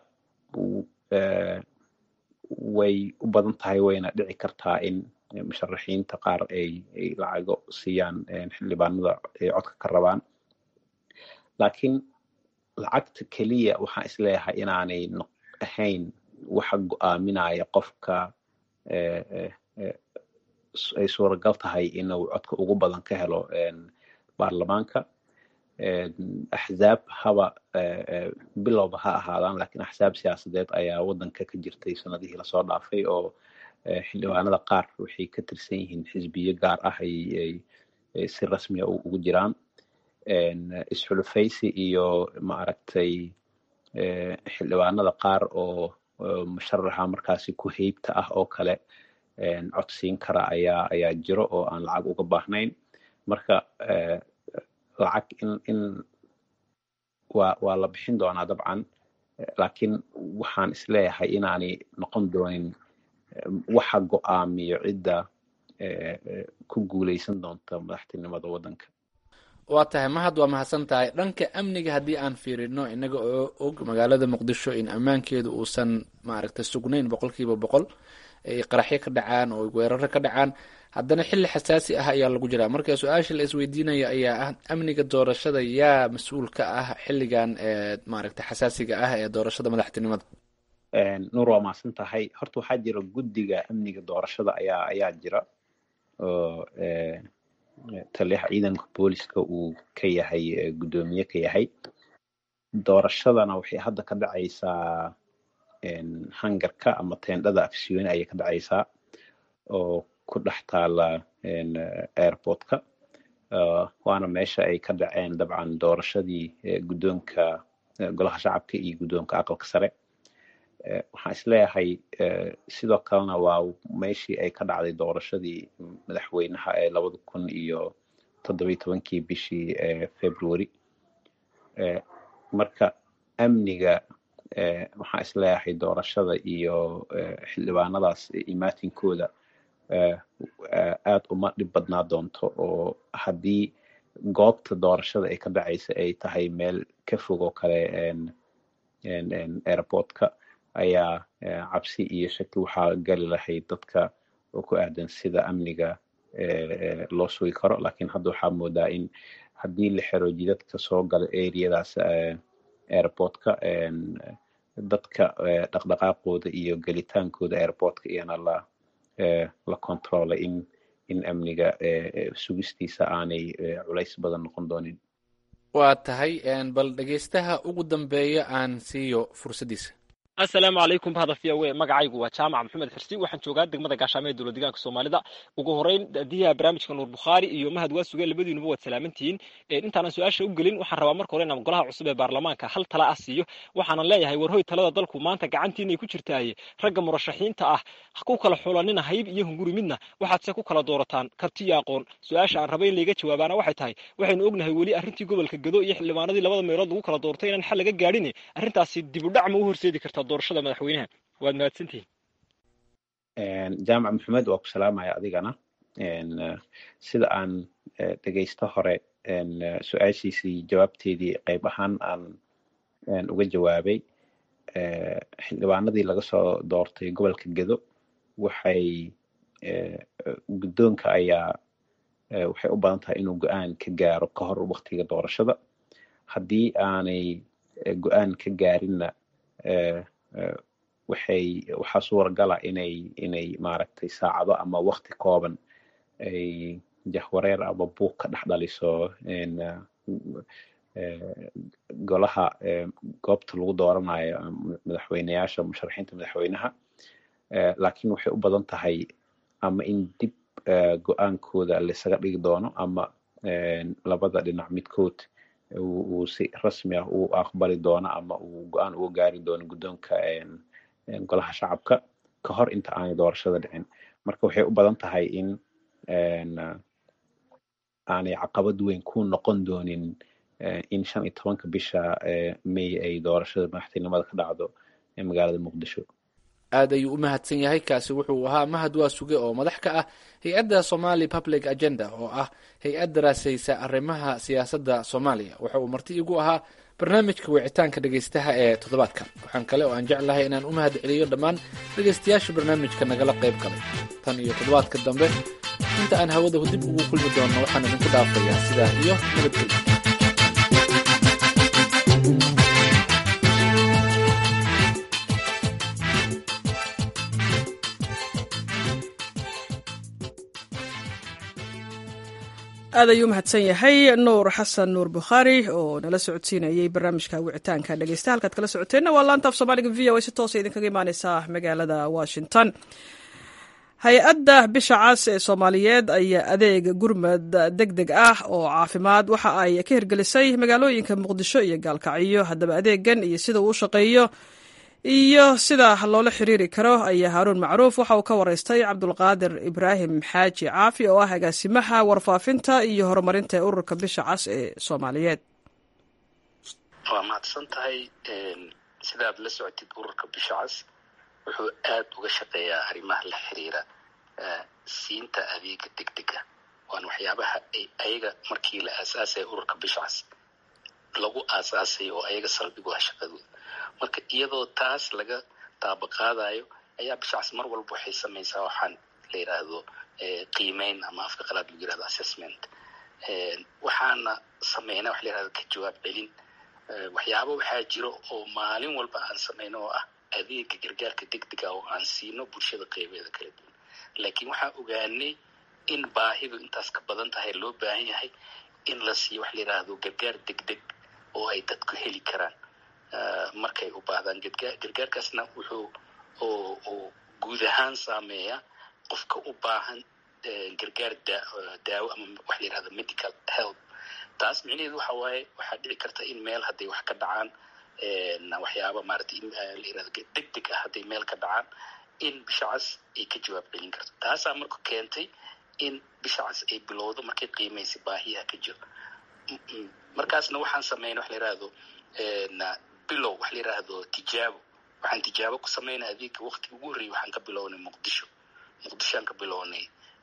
way u badan tahay wayna dhici kartaa in musharaxiinta qaar ay ay lacago siiyaan xildhibaanada ay codka ka rabaan. Laakiin lacagta keliya waxaan isleeyahay inaanay ahayn waxa go'aaminaya qofka ay suuragal tahay inuu codka ugu badan ka helo baarlamaanka. Axzaab haba bilowba ha ahaadaan, laakiin axzaab siyaasadeed ayaa wadanka ka jirtay sanadihii lasoo dhaafay oo xildhibaanada qaar waxay ka tirsan yihiin xisbiyo gaar ah ay si rasmi ah ugu jiraan. Isxulufaysi iyo maaragtay xildhibaanada qaar oo musharaxa markaasi ku heybta ah oo kale codsiin kara ayaa ayaa jiro oo aan lacag uga baahnayn. Marka lacag in in waa waa la bixin doonaa dabcan, laakiin waxaan isleeyahay inaanay noqon doonin waxa go'aamiyo cidda ku guuleysan doonta madaxtinimada wadanka. waa tahay mahad, waa mahadsan tahay. dhanka amniga haddii aan fiirino, inaga oo og magaalada muqdisho in ammaankeedu uusan maaragtay sugnayn boqolkiiba boqol, ay qaraxyo ka dhacaan oo weeraro ka dhacaan, haddana xilli xasaasi ah ayaa lagu jiraa. marka su-aasha la isweydiinaya ayaa ah amniga doorashada yaa mas-uul ka ah xilligan maaragtay xasaasiga ah ee doorashada madaxtinimada? Nuur, waa mahadsan tahay. Horta waxaa jira guddiga amniga doorashada ayaa ayaa jira oo taliyaha ciidanka booliska uu ka yahay guddoomiye ka yahay. Doorashadana waxay hadda ka dhacaysaa hangarka ama teendhada afsiyooni ayay ka dhacaysaa oo ku dhex taala airportka. Waana meesha ay ka dhaceen dabcan doorashadii guddoonka golaha shacabka iyo guddoonka aqalka sare. Waxaan isleeyahay sidoo kalena waa meeshii ay ka dhacday doorashadii madaxweynaha ee labada kun iyo toddoba iyo tobankii bishii February. Marka amniga waxaan isleeyahay doorashada iyo xildhibaanadaas imaatinkooda aad uma dhib badnaa doonto, oo haddii goobta doorashada ay ka dhacaysa ay tahay meel ka fog oo kale airportka, ayaa cabsi iyo shaki waxaa gali lahayd dadka oo ku aadan sida amniga loo sugi karo. laakiin hadda waxaa moodaa in haddii la xiro jidadka soo gala areadaas airportka, dadka dhaqdhaqaaqooda iyo gelitaankooda airportka iyana la la controlay in in amniga sugistiisa aanay culays badan noqon doonin. waa tahay, bal dhegeystaha ugu dambeeya aan siiyo fursaddiisa. asalaamu calaykum bahda v o a, magacaygu waa jaamac maxamed xirsi, waxaan joogaa degmada gaashaamo ee dowlad deegaanka soomaalida. ugu horeyn daadiyaha barnaamijka nuur bukhaari iyo mahad waa suge, labadiinuba waad salaamantihiin. intaanan su-aasha u gelin, waxaan rabaa marka hore inaan golaha cusub ee baarlamaanka hal tala ah siiyo. waxaanan leeyahay warhoy talada dalku maanta gacantiinay ku jirtaaye, ragga murashaxiinta ah ha ku kala xulanina hayb iyo hunguri midna, waxaadse ku kala doorataan karti iyo aqoon. su-aasha aan raba in layga jawaabaana waxay tahay, waxaynu ognahay weli arrintii gobolka Gado iyo xildhibaanadii labada meelood lagu kala doortay inaan xal laga gaadhin. arrintaasi dib u dhac ma u horseedi kartaa doorashada madaxweynaha? waad mahadsantihiin. jaamac maxamed, waa ku salaamaya adigana. sida aan dhegeysto hore su-aashiisii jawaabteedii qayb ahaan aan uga jawaabay, xildhibaanadii laga soo doortay gobolka Gado waxay guddoonka ayaa waxay u badan tahay inuu go-aan ka gaaro ka hor waqtiga doorashada. haddii aanay go-aan ka gaarinna waxay waxaa suuragala inay inay maaragtay saacado ama waqti kooban ay jahwareer ama buuq ka dhex dhaliso golaha goobta lagu dooranayo madaxweyneyaasha musharaxiinta madaxweynaha. laakiin waxay u badan tahay ama in dib go-aankooda laisaga dhigi doono ama labada dhinac midkood uu si rasmi ah uu aqbali doono ama uu go-aan uga gaari doono guddoonka golaha shacabka ka hor inta aanay doorashada dhicin. marka waxay u badan tahay in aanay caqabad weyn ku noqon doonin in shan iyo tobanka bisha may ay doorashada madaxtinimada ka dhacdo ee magaalada muqdisho. aad ayuu u mahadsan yahay. kaasi wuxuu ahaa Mahad Waasuge oo madax ka ah hay-adda Somali Public Agenda oo ah hay-ad daraasaysa arrimaha siyaasadda Soomaaliya. waxa uu marti igu ahaa barnaamijka wicitaanka dhegaystaha ee toddobaadkan. waxaan kale oo aan jeclahay inaan u mahad celiyo dhammaan dhegaystayaasha barnaamijka nagala qayb galay. tan iyo toddobaadka dambe inta aan hawada dib ugu kulmi doono waxaan idinku dhaafayaa sidaa iyo nabadgelyo. aad ayuu mahadsan yahay nuur xasan nuur bukhaari oo nala socodsiinayay barnaamijka wicitaanka dhegeysta. halkaad kala socoteenna waa laanta af soomaaliga v o a si toosa idinkaga imaaneysa magaalada washington. hay-adda bisha cas ee soomaaliyeed ayaa adeeg gurmad deg deg ah oo caafimaad waxa ay ka hirgelisay magaalooyinka muqdisho iyo gaalkacyo. haddaba adeegan iyo sida uu u shaqeeyo iyo sida loola xiriiri karo ayaa haaruun macruuf waxa uu ka waraystay cabdulqaadir ibraahim xaaji caafi oo ah agaasimaha warfaafinta iyo horumarinta ee ururka bisha cas ee soomaaliyeed. waa mahadsan tahay. sidaad la socotid ururka bisha cas wuxuu aad uga shaqeeyaa arrimaha la xiriira siinta adeega degdega. waana waxyaabaha ayaga markii la aasaasay ururka bisha cas lagu aasaasay oo ayaga salbigu ah shaqadooda. marka iyadoo taas laga taabaqaadayo ayaa bisha cas mar walba waxay samaysaa waxaan la yidhaahdo qiimeyn ama afka qalaad lagu yidhahdo assessment. waxaana sameynaa wax la yidhahdo ka jawaab celin. waxyaaba waxaa jiro oo maalin walba aan sameyno oo ah adeega gargaarka degdega oo aan siino bulshada qeybeeda kala duwan. laakiin waxaan ogaanay in baahidu intaas ka badan tahay, loo baahan yahay in la siiyo wax la yidhaahdo gargaar degdeg oo ay dadku heli karaan markay u baahdaan. gargaarkaasna wuxuu oo guud ahaan saameeya qofka u baahan gargaar daawo ama wax la yidhahdo medical help. taas micnaheedu waxa waaye waxaa dhici karta in meel hadday wax ka dhacaan waxyaaba maaragtay la yidhahdo degdeg ah hadday meel ka dhacaan in bisha cas ay ka jawaab celin karto. taasaa marka keentay in bisha cas ay bilowdo markay qiimaysay baahiyaha ka jiro. markaasna waxaan sameynay wax la yidhahdo bilow wax la yidhaahdo tijaabo. waxaan tijaabo ku sameynay adeegga waqtiga ugu horreeyay waxaan ka bilownay muqdisho. muqdishoaan ka bilownay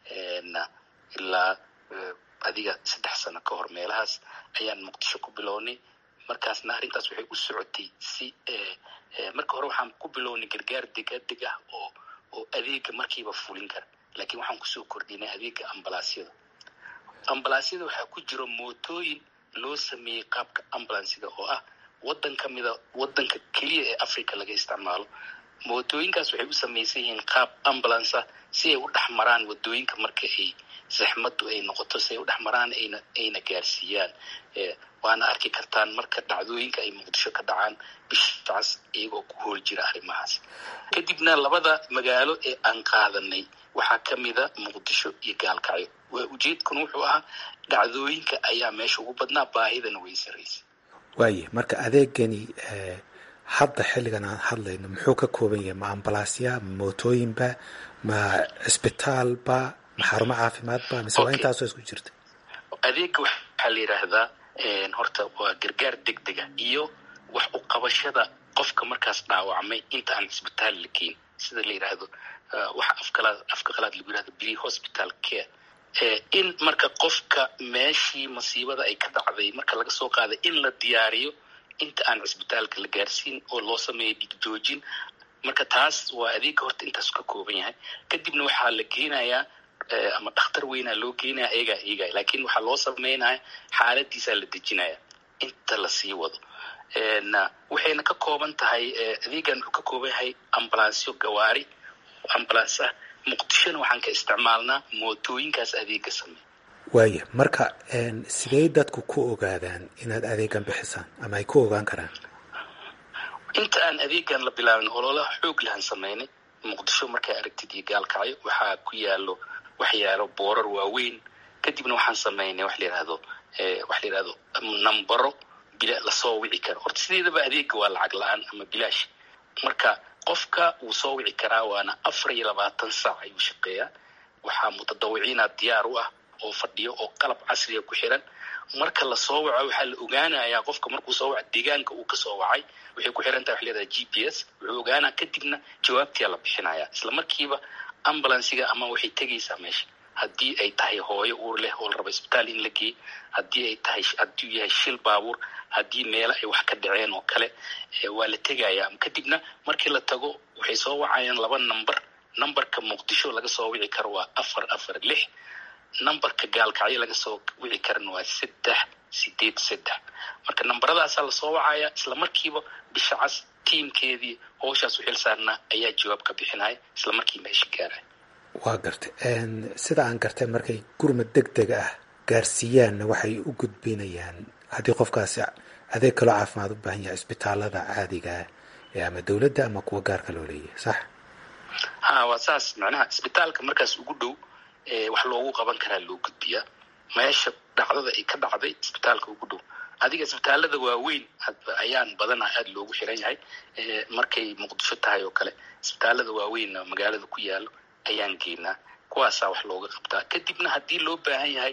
ilaa adiga saddex sano ka hor meelahaas ayaan muqdisho ku bilownay. markaasna arrintaas waxay u socotay si marka hore waxaan ku bilownay gargaar degdeg ah oo oo adeegga markiiba fulin kara. laakiin waxaan kusoo kordhinay adeegga ambalaasyada. ambalaasyada waxaa ku jiro mootooyin loo sameeyey qaabka ambulansiga oo ah wadan ka mida wadanka keliya ee Africa laga isticmaalo. mootooyinkaas waxay u samaysan yihiin qaab ambulance ah si ay u dhex maraan wadooyinka marka ay saxmadu ay noqoto, si ay u dhex maraan ayna ayna gaarsiiyaan. waana arki kartaan marka dhacdooyinka ay muqdisho ka dhacaan bishaas iyagoo ku hool jira arrimahaas. kadibna labada magaalo ee aan qaadanay waxaa ka mida muqdisho iyo gaalkacyo. ujeedkuna wuxuu ahaa dhacdooyinka ayaa meesha ugu badnaa, baahidana way saraysay. waaye marka adeegani hadda xilligan aan hadlayno muxuu ka kooban yahay? ma ambalaasya, ma mootooyinba, ma cisbitaalba, ma xarumo caafimaadba, mise waa intaasoo isku jirta? adeegga waxaa la yidhaahdaa horta waa gargaar degdega iyo wax u qabashada qofka markaas dhaawacmay inta aan cisbitaal la geyn, sida la yidhaahdo waxa afkalaad afka qalaad lagu yidhahdo pre hospital care. in marka qofka meeshii masiibada ay ka dhacday marka laga soo qaaday in la diyaariyo inta aan cisbitaalka la gaarsiin oo loo sameeyo dhig joojin marka taas waa adeega horta intaas ka kooban yahay. kadibna waxaa la geenayaa ama dhakhtar weynaa loo geenaya eegaa eegaya laakiin waxaa loo sameynaya xaaladiisaa la dejinaya inta lasii wado. waxayna ka kooban tahay adeegan wuxuu ka kooban yahay ambalansyo gawaari ambulans ah. muqdishona waxaan ka isticmaalnaa mootooyinkaas adeega sameeya. waaya marka sidee dadku ku ogaadaan inaad adeegan bixisaan ama ay ku ogaan karaan? inta aan adeegan la bilaabin ololaha xoog lahan sameynay muqdisho markay aragtid iyo gaalkacyo waxaa ku yaalo waxyaalo boorar waaweyn. kadibna waxaan sameynay wax la yidhaahdo wax la yidhaahdo nambaro bila lasoo wici karo. horta sideedaba adeega waa lacag la-aan ama bilaash. marka qofka wuu soo wici karaa waana afar iyo labaatan saac ayuu shaqeeyaa. waxaa mutadawiciina diyaar u ah oo fadhiyo oo qalab casriya ku xiran. marka la soo waco waxaa la ogaanayaa qofka markuu soo waco deegaanka uu ka soo wacay waxay ku xiran tahay wax leedahay G P S. wuxuu ogaanaa kadibna jawaabtii la bixinayaa isla markiiba ambulansiga ama waxay tegaysaa meesha. haddii ay tahay hooyo uur leh oo la rabo isbitaal in la geeyo, haddii ay tahay haddii yahay shil baabuur, haddii meelo ay wax ka dhaceen oo kale waa la tegayaa. kadibna markii la tago waxay soo wacayaan laba number. numberka muqdisho laga soo wici karo waa afar afar lix. numberka gaalkacyo laga soo wici karana waa saddex sideed saddex. marka nambaradaasaa lasoo wacaya isla markiiba bisha cas tiimkeedii howshaas u xilsaarnaa ayaa jawaab ka bixinaya isla markii meesha gaaraya. waa gartay sida aan gartay markay gurmad deg deg ah gaarsiiyaanna waxay u gudbinayaan haddii qofkaasi adeeg kaloo caafimaad u baahan yahay isbitaalada caadiga ee ama dowladda ama kuwa gaarka loo leeyahay. sax? ha waa saas. macnaha isbitaalka markaas ugu dhow wax loogu qaban karaa loo gudbiyaa meesha dhacdada ay ka dhacday isbitaalka ugu dhow. adiga isbitaalada waaweyn ayaan badanaa aada loogu xiran yahay. markay muqdisho tahay oo kale isbitaalada waaweyn magaalada ku yaalo ayaan geynaa. kuwaasaa wax looga qabtaa. kadibna haddii loo baahan yahay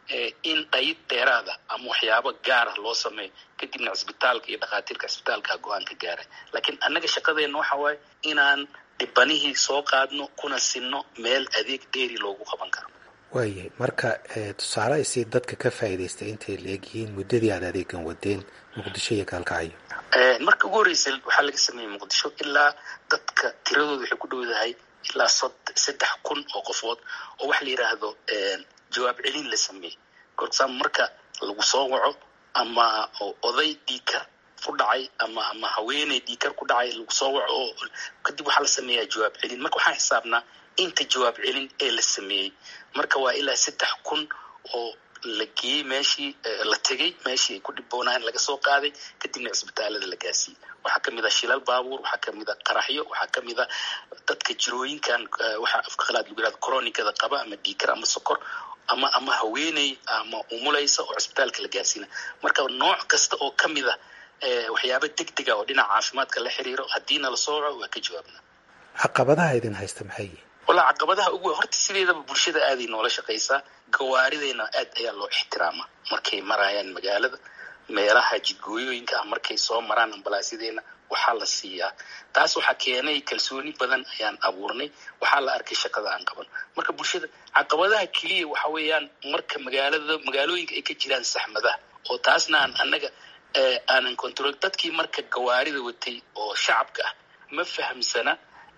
in dhayid dheeraada ama waxyaabo gaarah loo sameeyo kadibna cisbitaalka iyo dhakhaatiirka cisbitaalka go-aan ka gaaray. laakiin annaga shaqadeenna waxa waaye inaan dhibanihii soo qaadno kuna sinno meel adeeg dheeri loogu qaban karo. waayahay marka tusaale ay sii dadka ka faa'iidaystay intay leegyihiin muddadii aad adeegan wadeen muqdisho iyo gaalkacyo? marka ugu horreysay waxaa laga sameeyey muqdisho ilaa dadka tiradooda waxay ku dhowdahay ilaa saddex kun oo qofood oo wax la yidhaahdo jawaab celin la sameeyey. korsaam marka lagu soo waco ama oday dhiikar ku dhacay ama ama haweeney dhiikar ku dhacay lagu soo waco oo kadib waxaa la sameeyaa jawaab celin. marka waxaan xisaabnaa inta jawaab celin ee la sameeyey. marka waa ilaa saddex kun oo la geeyey meeshii la tegey meeshii ay ku dhiboonaayeen laga soo qaaday kadibna cisbitaalada la gaarsiiyey. waxaa kamid ah shilal baabuur, waxaa kamid ah qaraxyo, waxaa kamid ah dadka jirooyinkan waxaa afka qalaad lagu yidhahdo coronikada qaba ama dhiikar ama sokor ama ama haweeney ama umulaysa oo cisbitaalka la gaarsiina. marka nooc kasta oo kamid ah waxyaaba degdega oo dhinaca caafimaadka la xiriiro haddiina lasoo waco waa ka jawaabnaa. caqabadaha idin haysta maxay yihiin? wallaa caqabadaha ugu horta sideedaba bulshada aaday noola shaqaysaa. gawaarideyna aad ayaa loo ixtiraama markay marayaan magaalada meelaha jidgooyooyinka ah markay soo maraan ambalaasyadeenna waxaa la siiyaa. taas waxaa keenay kalsooni badan ayaan abuurnay. waxaa la arkay shaqada aan qaban. marka bulshada caqabadaha keliya waxa weeyaan marka magaalada magaalooyinka ay ka jiraan saxmadaha oo taasna aan annaga aanan control. dadkii marka gawaarida watay oo shacabka ah ma fahamsana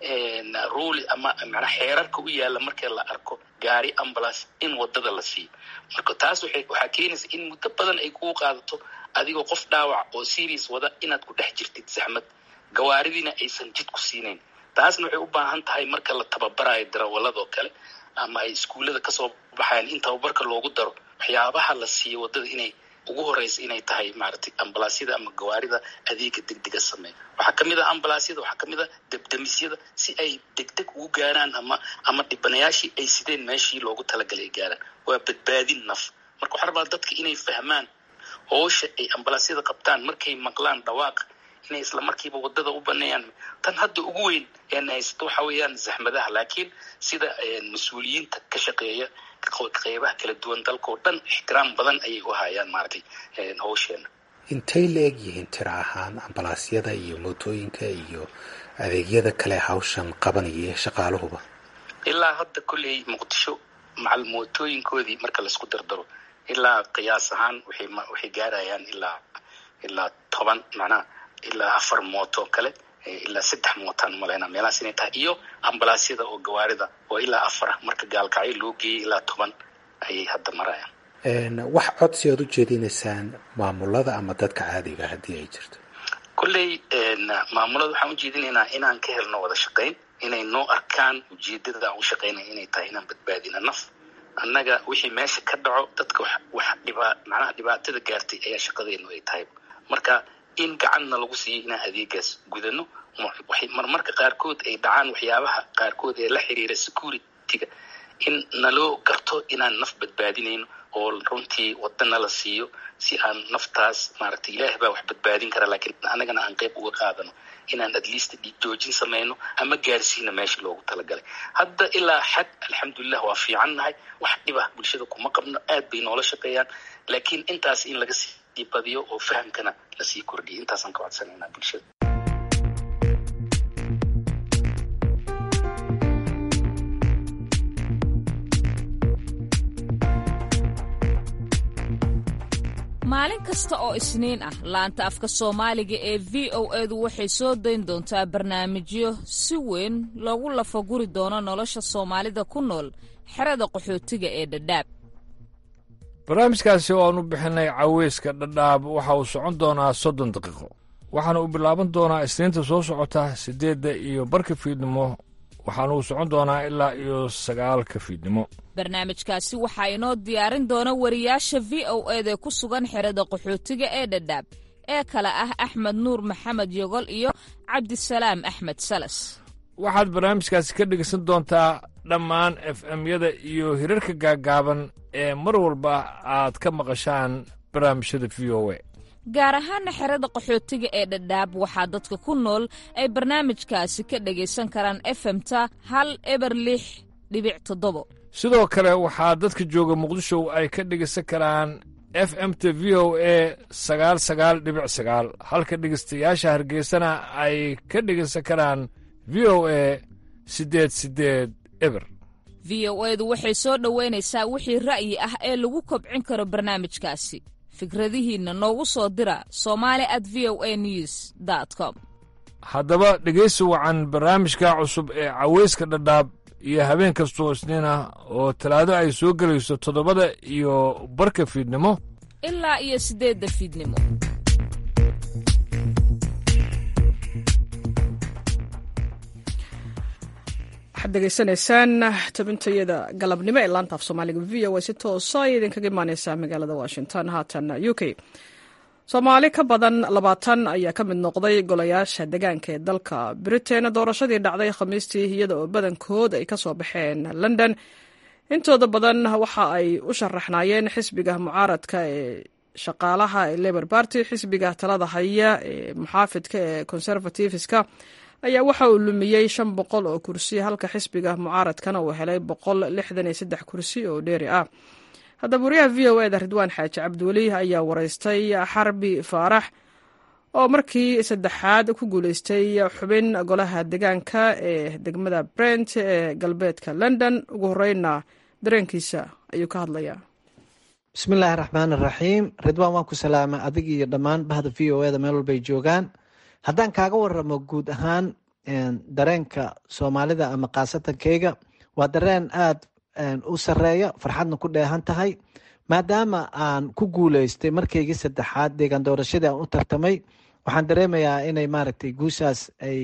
ruuli ama macnaa xeerarka u yaala marka la arko gaari ambulance in wadada la siiyo. marka taas waxay waxaa keenaysa in muddo badan ay kugu qaadato adigoo qof dhaawac oo serious wada inaad ku dhex jirtid saxmad gawaaridiina aysan jid ku siinayn. taasna waxay u baahan tahay marka la tababarayo darawalladoo kale ama ay iskuullada kasoo baxayaan in tababarka loogu daro waxyaabaha la siiyo wadada inay ugu horeysa inay tahay maaragtay ambalaasyada ama gawaarida adeega degdega sameeya. waxaa kamid ah ambalaasyada, waxaa kamid ah debdemisyada si ay degdeg ugu gaaraan ama ama dhibanayaashii ay sideen meeshii loogu talagalay ay gaaraan. waa badbaadin naf. marka waxaa rabaa dadka inay fahmaan howsha ay ambalaasyada qabtaan markay maqlaan dhawaaq inay isla markiiba wadada u baneeyaan. tan hadda ugu weyn ee haysto waxa weeyaan zaxmadaha. laakiin sida mas-uuliyiinta ka shaqeeya qeybaha kala duwan dalkao dhan ixtiraam badan ayay u hayaan maaragtay howsheena. intay la eg yihiin tira ahaan ambalaasyada iyo mootooyinka iyo adeegyada kale hawshan qabanaya shaqaaluhuba? ilaa hadda kolley muqdisho macal mootooyinkoodii marka laisku dardaro ilaa qiyaas ahaan waxay waxay gaarayaan ilaa ilaa toban macnaha ilaa afar mooto kale ilaa saddex mootaan umalayna meelahaas inay tahay iyo ambalaasyada oo gawaarida oo ilaa afar marka gaalkacyo loo geeyey ilaa toban ayay hadda marayaan. wax codsi ood u jeedinaysaan maamulada ama dadka caadiga haddii ay jirto? kolley maamulada waxaan u jeedinaynaa inaan ka helno wada shaqayn, inay noo arkaan ujeedada aan u shaqaynay inay tahay inaan badbaadina naf. annaga wixii meesha ka dhaco dadka wax dhibaa macnaha dhibaatada gaartay ayaa shaqadeenu ay tahay. marka in gacanna lagu siiyo inaan adeegaas gudano. marmarka qaarkood ay dhacaan waxyaabaha qaarkood ee la xiriira security-ga in naloo garto inaan naf badbaadinayno oo runtii wadana la siiyo si aan naftaas maaragtay ilaahay baa wax badbaadin kara laakiin annagana aan qayb uga qaadano inaan at least dhiig joojin samayno ama gaarsiino meesha loogu talagalay. hadda ilaa xad alxamdulilah waa fiicannahay, wax dhibah bulshada kuma qabno, aad bay noola shaqeeyaan. laakiin intaas in laga sii badiyo oo fahamkana lasii kordhiyo intaasaan ka codsanaynaa bulshada. maalin kasta oo isniin ah laanta afka soomaaliga ee v o edu waxay soo dayn doontaa barnaamijyo si weyn loogu lafaguri doono nolosha soomaalida ku nool xerada qaxootiga ee dhadhaab. barnaamijkaasi oo aan u bixinay caweyska dhadhaab waxa uu socon doonaa soddon daqiiqo, waxaana uu bilaaban doonaa isniinta soo socota siddeedda iyo barka fiidnimo, waxaana uu socon doonaa ilaa iyo sagaalka fiidnimo. barnaamijkaasi waxaa inoo diyaarin doona wariyaasha v o eda ku sugan xerada qaxootiga ee dhadhaab ee kale ah axmed nuur maxamed yogol iyo cabdisalaam axmed salas. waxaad barnaamijkaasi ka dhegaysan doontaa dhammaan f m-yada iyo hirarka gaaggaaban ee mar walba aad ka maqashaan barnaamijyada v o e. gaar ahaana xerada qaxootiga ee dhadhaab waxaa dadka ku nool ay barnaamijkaasi ka dhegaysan karaan efemta hal eber lix dhibic toddobo. sidoo kale waxaa dadka jooga muqdisho ay ka dhegaysan karaan f m t v o e sagaal sagaal dhibic sagaal, halka dhegaystayaasha hargeysana ay ka dhegaysan karaan v o e siddeed siddeed eber. v o edu waxay soo dhoweynaysaa wixii ra'yi ah ee lagu kobcin karo barnaamijkaasi. fikradihiinna noogu soo dira somali at v o a news dot com. haddaba dhegaysi wacan barnaamijka cusub ee caweyska dhadhaab iyo habeen kastoo isniin ah oo talaado ay soo gelayso toddobada iyo barka fiidnimo ilaa iyo siddeedda fiidnimo. waxaad degeysanaysaan tabintayada galabnimo ee laanta af soomaaliga v o a si toosa ay idinkaga imaaneysaa magaalada washington. haatan u k soomaali ka badan labaatan ayaa ka mid noqday golayaasha degaanka ee dalka britain doorashadii dhacday khamiistii iyada oo badankood ay ka soo baxeen london. intooda badan waxa ay u sharaxnaayeen xisbiga mucaaradka ee shaqaalaha ee labour party. xisbiga talada haya ee muxaafidka ee conservativeska ayaa waxa uu lumiyey shan boqol oo kursi halka xisbiga mucaaradkana uu helay boqol lixdan iyo saddex kursi oo dheeri ah. haddaba wariyaha v o eda ridwaan xaaji cabdiweli ayaa waraystay xarbi faarax oo markii saddexaad ku guuleystay xubin golaha degaanka ee degmada brent ee galbeedka london. ugu horeyna dareenkiisa ayuu ka hadlayaa. bismillaahi raxmaan raxiim. ridwaan waan ku salaama adig iyo dhammaan bahda v o eda meel walbay joogaan. haddaan kaaga waramo guud ahaan dareenka soomaalida ama kaasatankeyga waa dareen aada u sareeya, farxadna ku dheehan tahay maadaama aan ku guuleystay markaygii saddexaad deegaan doorashadii aan u tartamay. waxaan dareemayaa inay maaragtay guushaas ay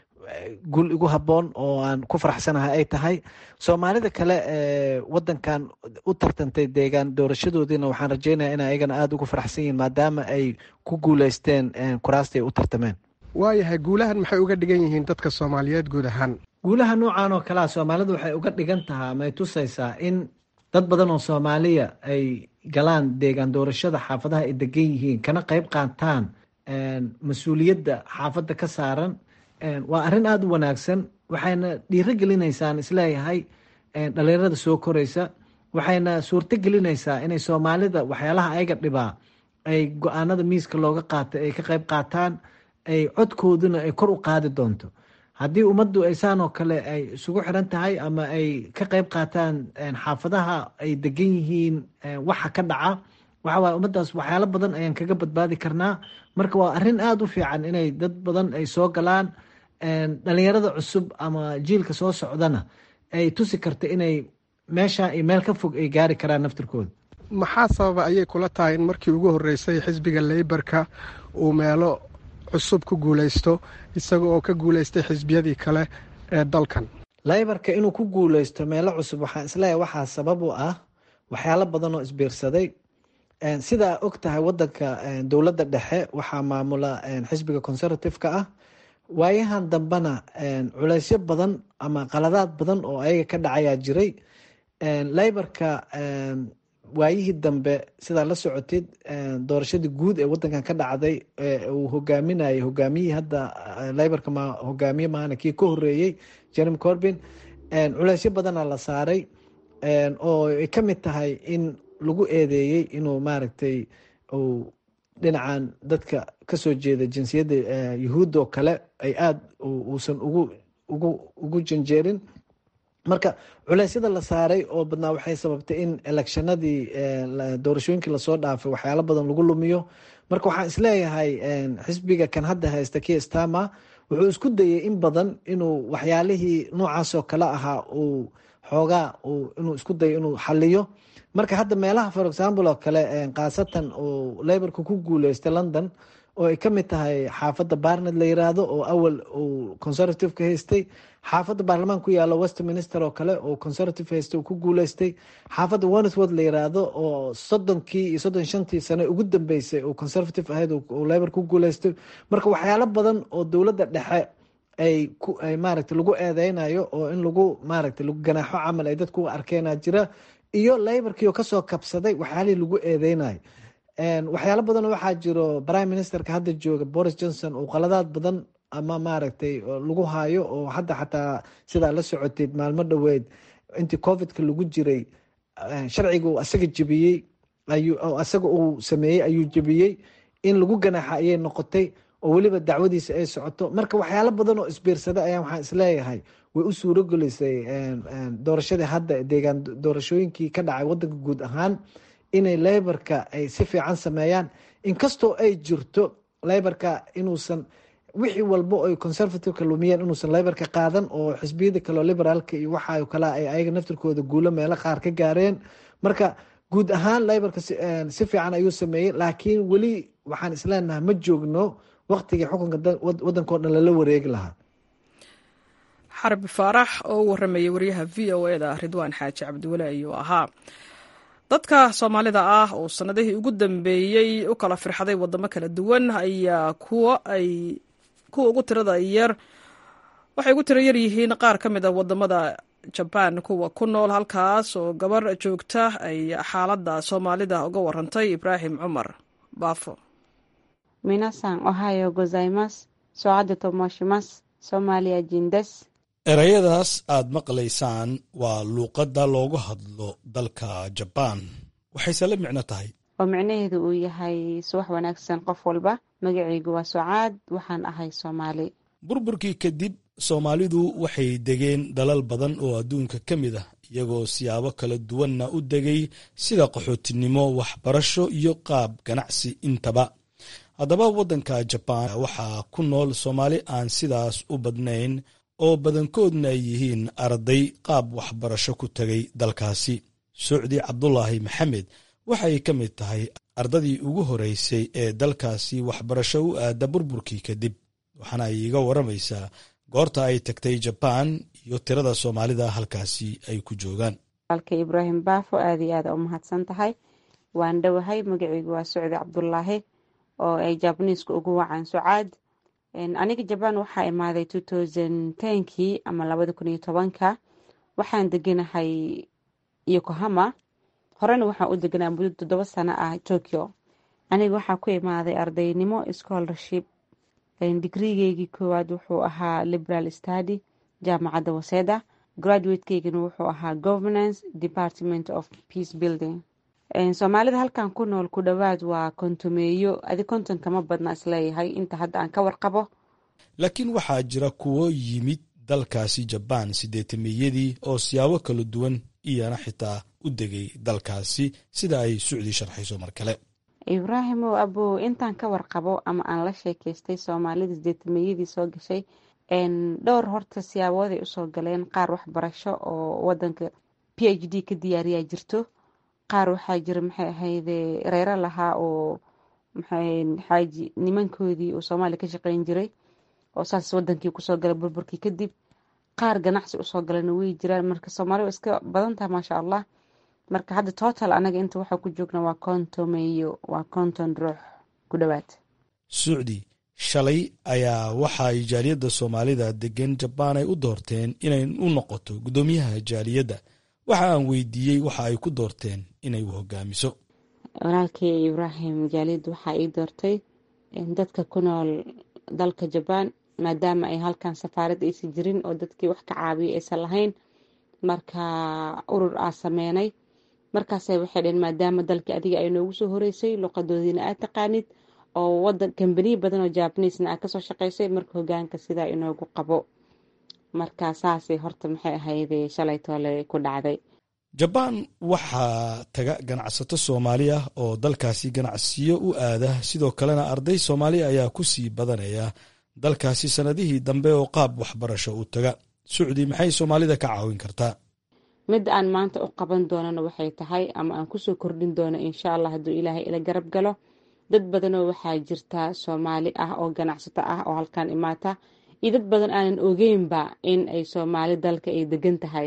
guul igu habboon oo aan ku faraxsanahay ay tahay. soomaalida kale ee wadankan u tartantay deegaan doorashadoodiina waxaan rajeynayaa in ayagana aada ugu faraxsan yihiin maadaama ay ku guuleysteen kuraasta ay u tartameen. waayahay guulahan maxay uga dhigan yihiin dadka soomaaliyeed guud ahaan? guulaha noocan oo kalea soomaalida waxay uga dhigan tahaa ama ay tusaysaa in dad badan oo soomaaliya ay galaan deegaan doorashada xaafadaha ay degan yihiin kana qeyb qaataan mas-uuliyadda xaafadda ka saaran. waa arrin aada u wanaagsan, waxayna dhiiro gelinaysaan isleeyahay dhalinyarada soo koreysa, waxayna suurto gelinaysaa inay soomaalida waxyaalaha ayaga dhibaa ay go-aanada miiska looga qaatay ay ka qeyb qaataan, ay codkooduna ay kor u qaadi doonto. haddii ummaddu ay saan oo kale ay isugu xiran tahay ama ay ka qeyb qaataan xaafadaha ay degan yihiin waxa ka dhaca, waxa waye ummaddaas waxyaalo badan ayaan kaga badbaadi karnaa. marka waa arrin aada u fiican inay dad badan ay soo galaan dhalinyarada cusub ama jiilka soo socdana ay tusi karta inay meesha iyo meel ka fog ay gaari karaan naftirkooda. maxaa sababa ayay kula tahay in markii ugu horeysay xisbiga leybarka uu meelo cusub ku guuleysto isaga oo ka guuleystay xisbiyadii kale ee dalkan? leybarka inuu ku guuleysto meelo cusub waxaan isleeyahay waxaa sabab u ah waxyaalo badan oo isbiirsaday. sidaa og tahay wadanka dowladda dhexe waxaa maamula xisbiga conservative-ka ah. waayahan dambena culeysyo badan ama qaladaad badan oo ayaga ka dhacayaa jiray. leybarka waayihii dambe sidaa la socotid doorashadii guud ee wadankan ka dhacday uu hogaaminayay hogaamiyihii hadda leybarka ma hogaamiye maana kii ka horeeyey jeremy corbin. culeysyo badana la saaray oo ay ka mid tahay in lagu eedeeyey inuu maaragtay uu dhinacan dadka kasoo jeeda jinsiyadda yuhuudda oo kale ay aada uusan ugu ugu ugu janjeerin. marka culeysyada la saaray oo badnaa waxay sababtay in electionadii doorashooyinkii lasoo dhaafay waxyaalo badan lagu lumiyo. marka waxaan isleeyahay xisbiga kan hadda haysta Keir Starmer wuxuu isku dayay in badan inuu waxyaalihii noocaas oo kale ahaa uu xoogaa inuu isku dayo inuu xaliyo. marka hadda meelaha for example oo kale khaasatan uu leybarka ku guuleystay London oo ay ka mid tahay xaafadda Barnet la yiraahdo oo awal uu conservative ka haystay, xaafadda baarlamaanka ku yaalo Westminster oo kale oo conservative haystay uu ku guuleystay, xaafadda Wandsworth la yiraahdo oo soddonkii iyo soddon shantii sano ugu dambeysay uu conservative ahayd uu leybar ku guuleystay. marka waxyaalo badan oo dowladda dhexe ay ku ay maaragtay lagu eedeynayo oo in lagu maaragtay lagu ganaaxo camal ay dadku arkeenaa jira, iyo leybarkii oo kasoo kabsaday waxyaalihii lagu eedeynayo. waxyaalo badan waxaa jiro prime ministerka hadda jooga Boris Johnson oo qaladaad badan ama maaragtay lagu hayo oo hadda xataa sidaa la socoteed maalmo dhoweed intii covidka lagu jiray sharciga uu asaga jebiyey ayuu asaga uu sameeyey ayuu jebiyey in lagu ganaaxa ayay noqotay oo weliba dacwadiisa ay socoto. marka waxyaalo badan oo isbiirsada ayaa waxaan isleeyahay way u suuro gelisay doorashadii hadda deegaan doorashooyinkii ka dhacay wadanka guud ahaan inay leybarka ay si fiican sameeyaan, inkastoo ay jirto leybarka inuusan wixii walbo ay conservative-ka lumiyeen inuusan leybarka qaadan oo xisbiyada kaleo liberaalka iyo waxa kale ay ayaga naftirkooda guulo meelo qaar ka gaareen. marka guud ahaan leybarka si fiican ayuu sameeyey, laakiin weli waxaan isleenahay ma joogno waqtigii xukunka wadanka oo dhan lala wareegi lahaa. xarbi faarax oo u waramayay wariyaha v o e da Ridwaan Xaaji Cabdiwale ayuu ahaa. dadka Soomaalida ah oo sanadihii ugu dambeeyey u kala firxaday wadamo kala duwan ayaa kuwa ay kuwa ugu tirada yar waxay ugu tiro yar yihiin qaar ka mid ah wadamada Japan kuwa ku nool halkaas oo gabar joogta ay xaaladda Soomaalida uga warantay Ibraahim Cumar Baafo. Minasan Ohio gozaimasu soocada tomoshimasu Soomaaliya jindes. erayadaas aad maqlaysaan waa luuqadda loogu hadlo dalka Jabaan. waxayse la micno tahay oo micnaheedu uu yahay subax wanaagsan qof walba. magacaygu waa Sucaad, waxaan ahay Soomaali. burburkii kadib Soomaalidu waxay degeen dalal badan oo adduunka ka mid ah iyagoo siyaabo kala duwanna u degay sida qaxootinimo, waxbarasho iyo qaab ganacsi intaba. haddaba waddanka Jabaan waxaa ku nool Soomaali aan sidaas u badnayn oo badankoodna ay yihiin arday qaab waxbarasho ku tegay dalkaasi. Sucdi Cabdulaahi Maxamed waxay ka mid tahay ardadii ugu horeysay ee dalkaasi waxbarasho u aada burburkii kadib, waxaana ay iga waramaysaa goorta ay tagtay Jabaan iyo tirada Soomaalida halkaasi ay ku joogaan. walka Ibraahim Baafo aad iyo aad u mahadsan tahay. waan dhowahay, magacaygu waa Sucdi Cabdulaahi oo ay Jabaaniisku ugu wacaan Sucaad. aniga Jabaan waxaa imaaday two thousand ten-kii ama labada kun iyo tobanka. waxaan deganahay Yokohama. horena waxaan u deganaa muddo toddoba sano ah Tokyo. aniga waxaa ku imaaday ardaynimo scholarship. digrigeygii koowaad wuxuu ahaa liberal study jaamacadda Waseda. graduatekeygana wuxuu ahaa governance department of peace building. Soomaalida halkan ku nool ku dhawaad waa kontumeeyo, adi konton kama badna isleeyahay inta hadda aan ka warqabo. laakiin waxaa jira kuwo yimid dalkaasi Jabaan sideetameyadii oo siyaabo kala duwan iyana xitaa u degay dalkaasi sida ay Sucdi sharxayso mar kale. Ibraahimo abo intaan ka warqabo ama aan la sheekaystay Soomaalida sideetameyadii soo gashay dhowr horta siyaabooday usoo galeen. qaar waxbarasho oo wadanka p h d ka diyaariyaa jirto. qaar waxaa jira maxay ahayde reero lahaa oo maxay xaaji nimankoodii oo soomaaliya ka shaqeyn jiray oo saas wadankii kusoo galay burburkii kadib. qaar ganacsi usoo galana way jiraan. marka soomaali waa iska badan tahay maasha allah. marka hadda total anaga inta waxaa ku joogna waa kontomeyo waa konton ruux ku dhowaad. sucdi shalay ayaa waxaay jaaliyadda soomaalida degan jabaan ay u doorteen inay u noqoto guddoomiyaha jaaliyadda. waxa aan weydiiyey waxa ay ku doorteen inay u hogaamiso. walaalkii ibraahim, jaaliyadda waxaa ii doortay dadka ku nool dalka jabaan maadaama ay halkan safaarad aysan jirin oo dadkii wax ka caabiya aysan lahayn. marka urur aa sameynay. markaasay waxay dhaheen maadaama dalkii adiga ay noogu soo horeysay luqadoodiina aad taqaanid oo wadan kambaniya badan oo jabanisna aad kasoo shaqeysay, marka hogaanka sidaa inoogu qabo. marka saasay horta maxay ahayde shalay toole ku dhacday. jabaan waxaa taga ganacsato soomaali ah oo dalkaasi ganacsiyo u aada. sidoo kalena arday soomaali ayaa ku sii badanaya dalkaasi sanadihii dambe oo qaab waxbarasho u taga. sucdi maxay soomaalida ka caawin kartaa? mid aan maanta u qaban doonana waxay tahay ama aan kusoo kordhin doono insha allah hadduu ilaahay ila garab galo. dad badanoo waxaa jirta soomaali ah oo ganacsato ah oo halkan imaata iyo dad badan aanan ogeynba in ay soomaali dalka ay degan tahay.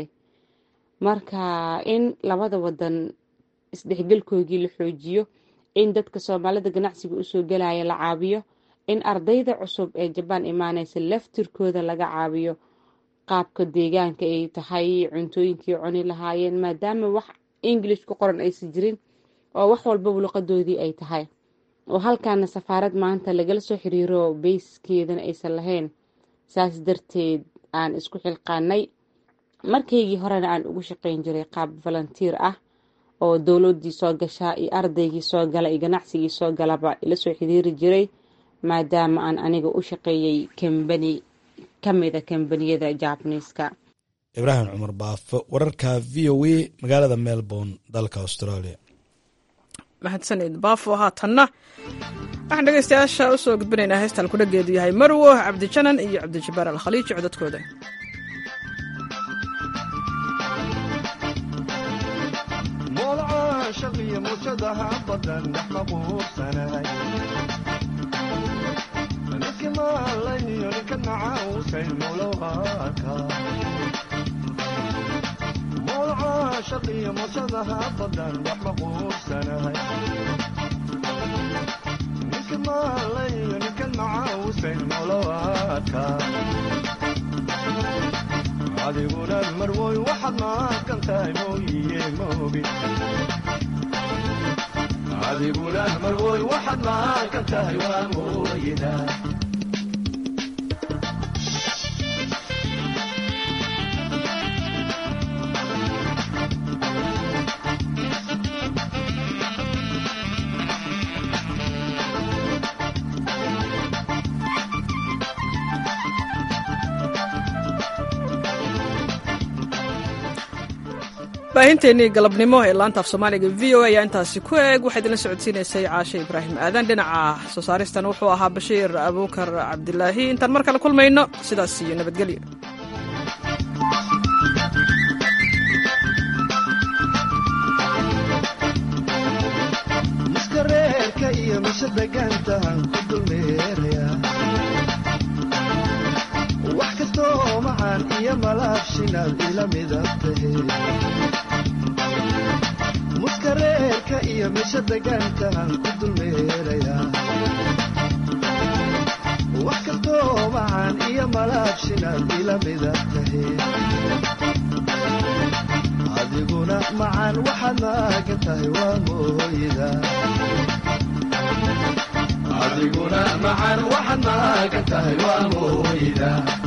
marka in labada wadan isdhexgalkoogii la xoojiyo, in dadka soomaalida ganacsiga usoo galaya la caabiyo, in ardayda cusub ee jabaan imaanaysa laftirkooda laga caabiyo qaabka deegaanka ay tahay, cuntooyinkii cuni lahaayeen maadaama wax english ku qoran aysan jirin oo wax walbaba luqadoodii ay tahay. oo halkaana safaarad maanta lagala soo xiriiro beyskeedana aysan lahayn. saas darteed aan isku xilqaanay. markaygii horena aan ugu shaqeyn jiray qaab volunteer ah oo dowladii soo gashaa iyo ardaygii soo gala iyo ganacsigii soo galaba ila soo xiriiri jiray maadaama aan aniga u shaqeeyey kambani kamida kambaniyada jabaniiska. ibraahim cumar baafo, wararka v o a magaalada melbourne dalka australia. mahadsanid baafo. haatanna waxaan dhegeystayaasha usoo gudbinaynaa heestaan kudhageedu yahay marwo cabdijanan iyo cabdijabaar alkhaliiji codadkooda. shaqiyo muujadaha badan dhex maquubsanahay ninkii maalayo ninka nacausay mowlowhaaka mowlaca shaqiyo muujadaha badan dhex maquubsanahay ninkii maalayo ninka nacausay mowlowhaaka adiguna marwoy waxaad maaqan tahay mooyiye moobi adiguna marwoy waxaad maaqan tahay waa mooyida baahinteennii galabnimo ee laanta af soomaaliga v o a ayaa intaasi ku eeg waxaa idinla socodsiinaysay caashe ibraahim aadan. dhinaca soo saaristan wuxuu ahaa bashiir abuukar cabdilaahi. intaan mar kale kulmayno sidaas iyo nabadgelyo. maskareerka iyo misha degaantahan ku dulmeeraya wax kastoo macaan iyo malaabshinaad ila midabtahe muskareerka iyo misha degaantahan ku dulmeeraya wax kastoo macaan iyo malaabshinaad ila midabtahe adiguna macaan waxaad maagan tahay waa mooyida adiguna macaan waxaad maagan tahay waa mooyida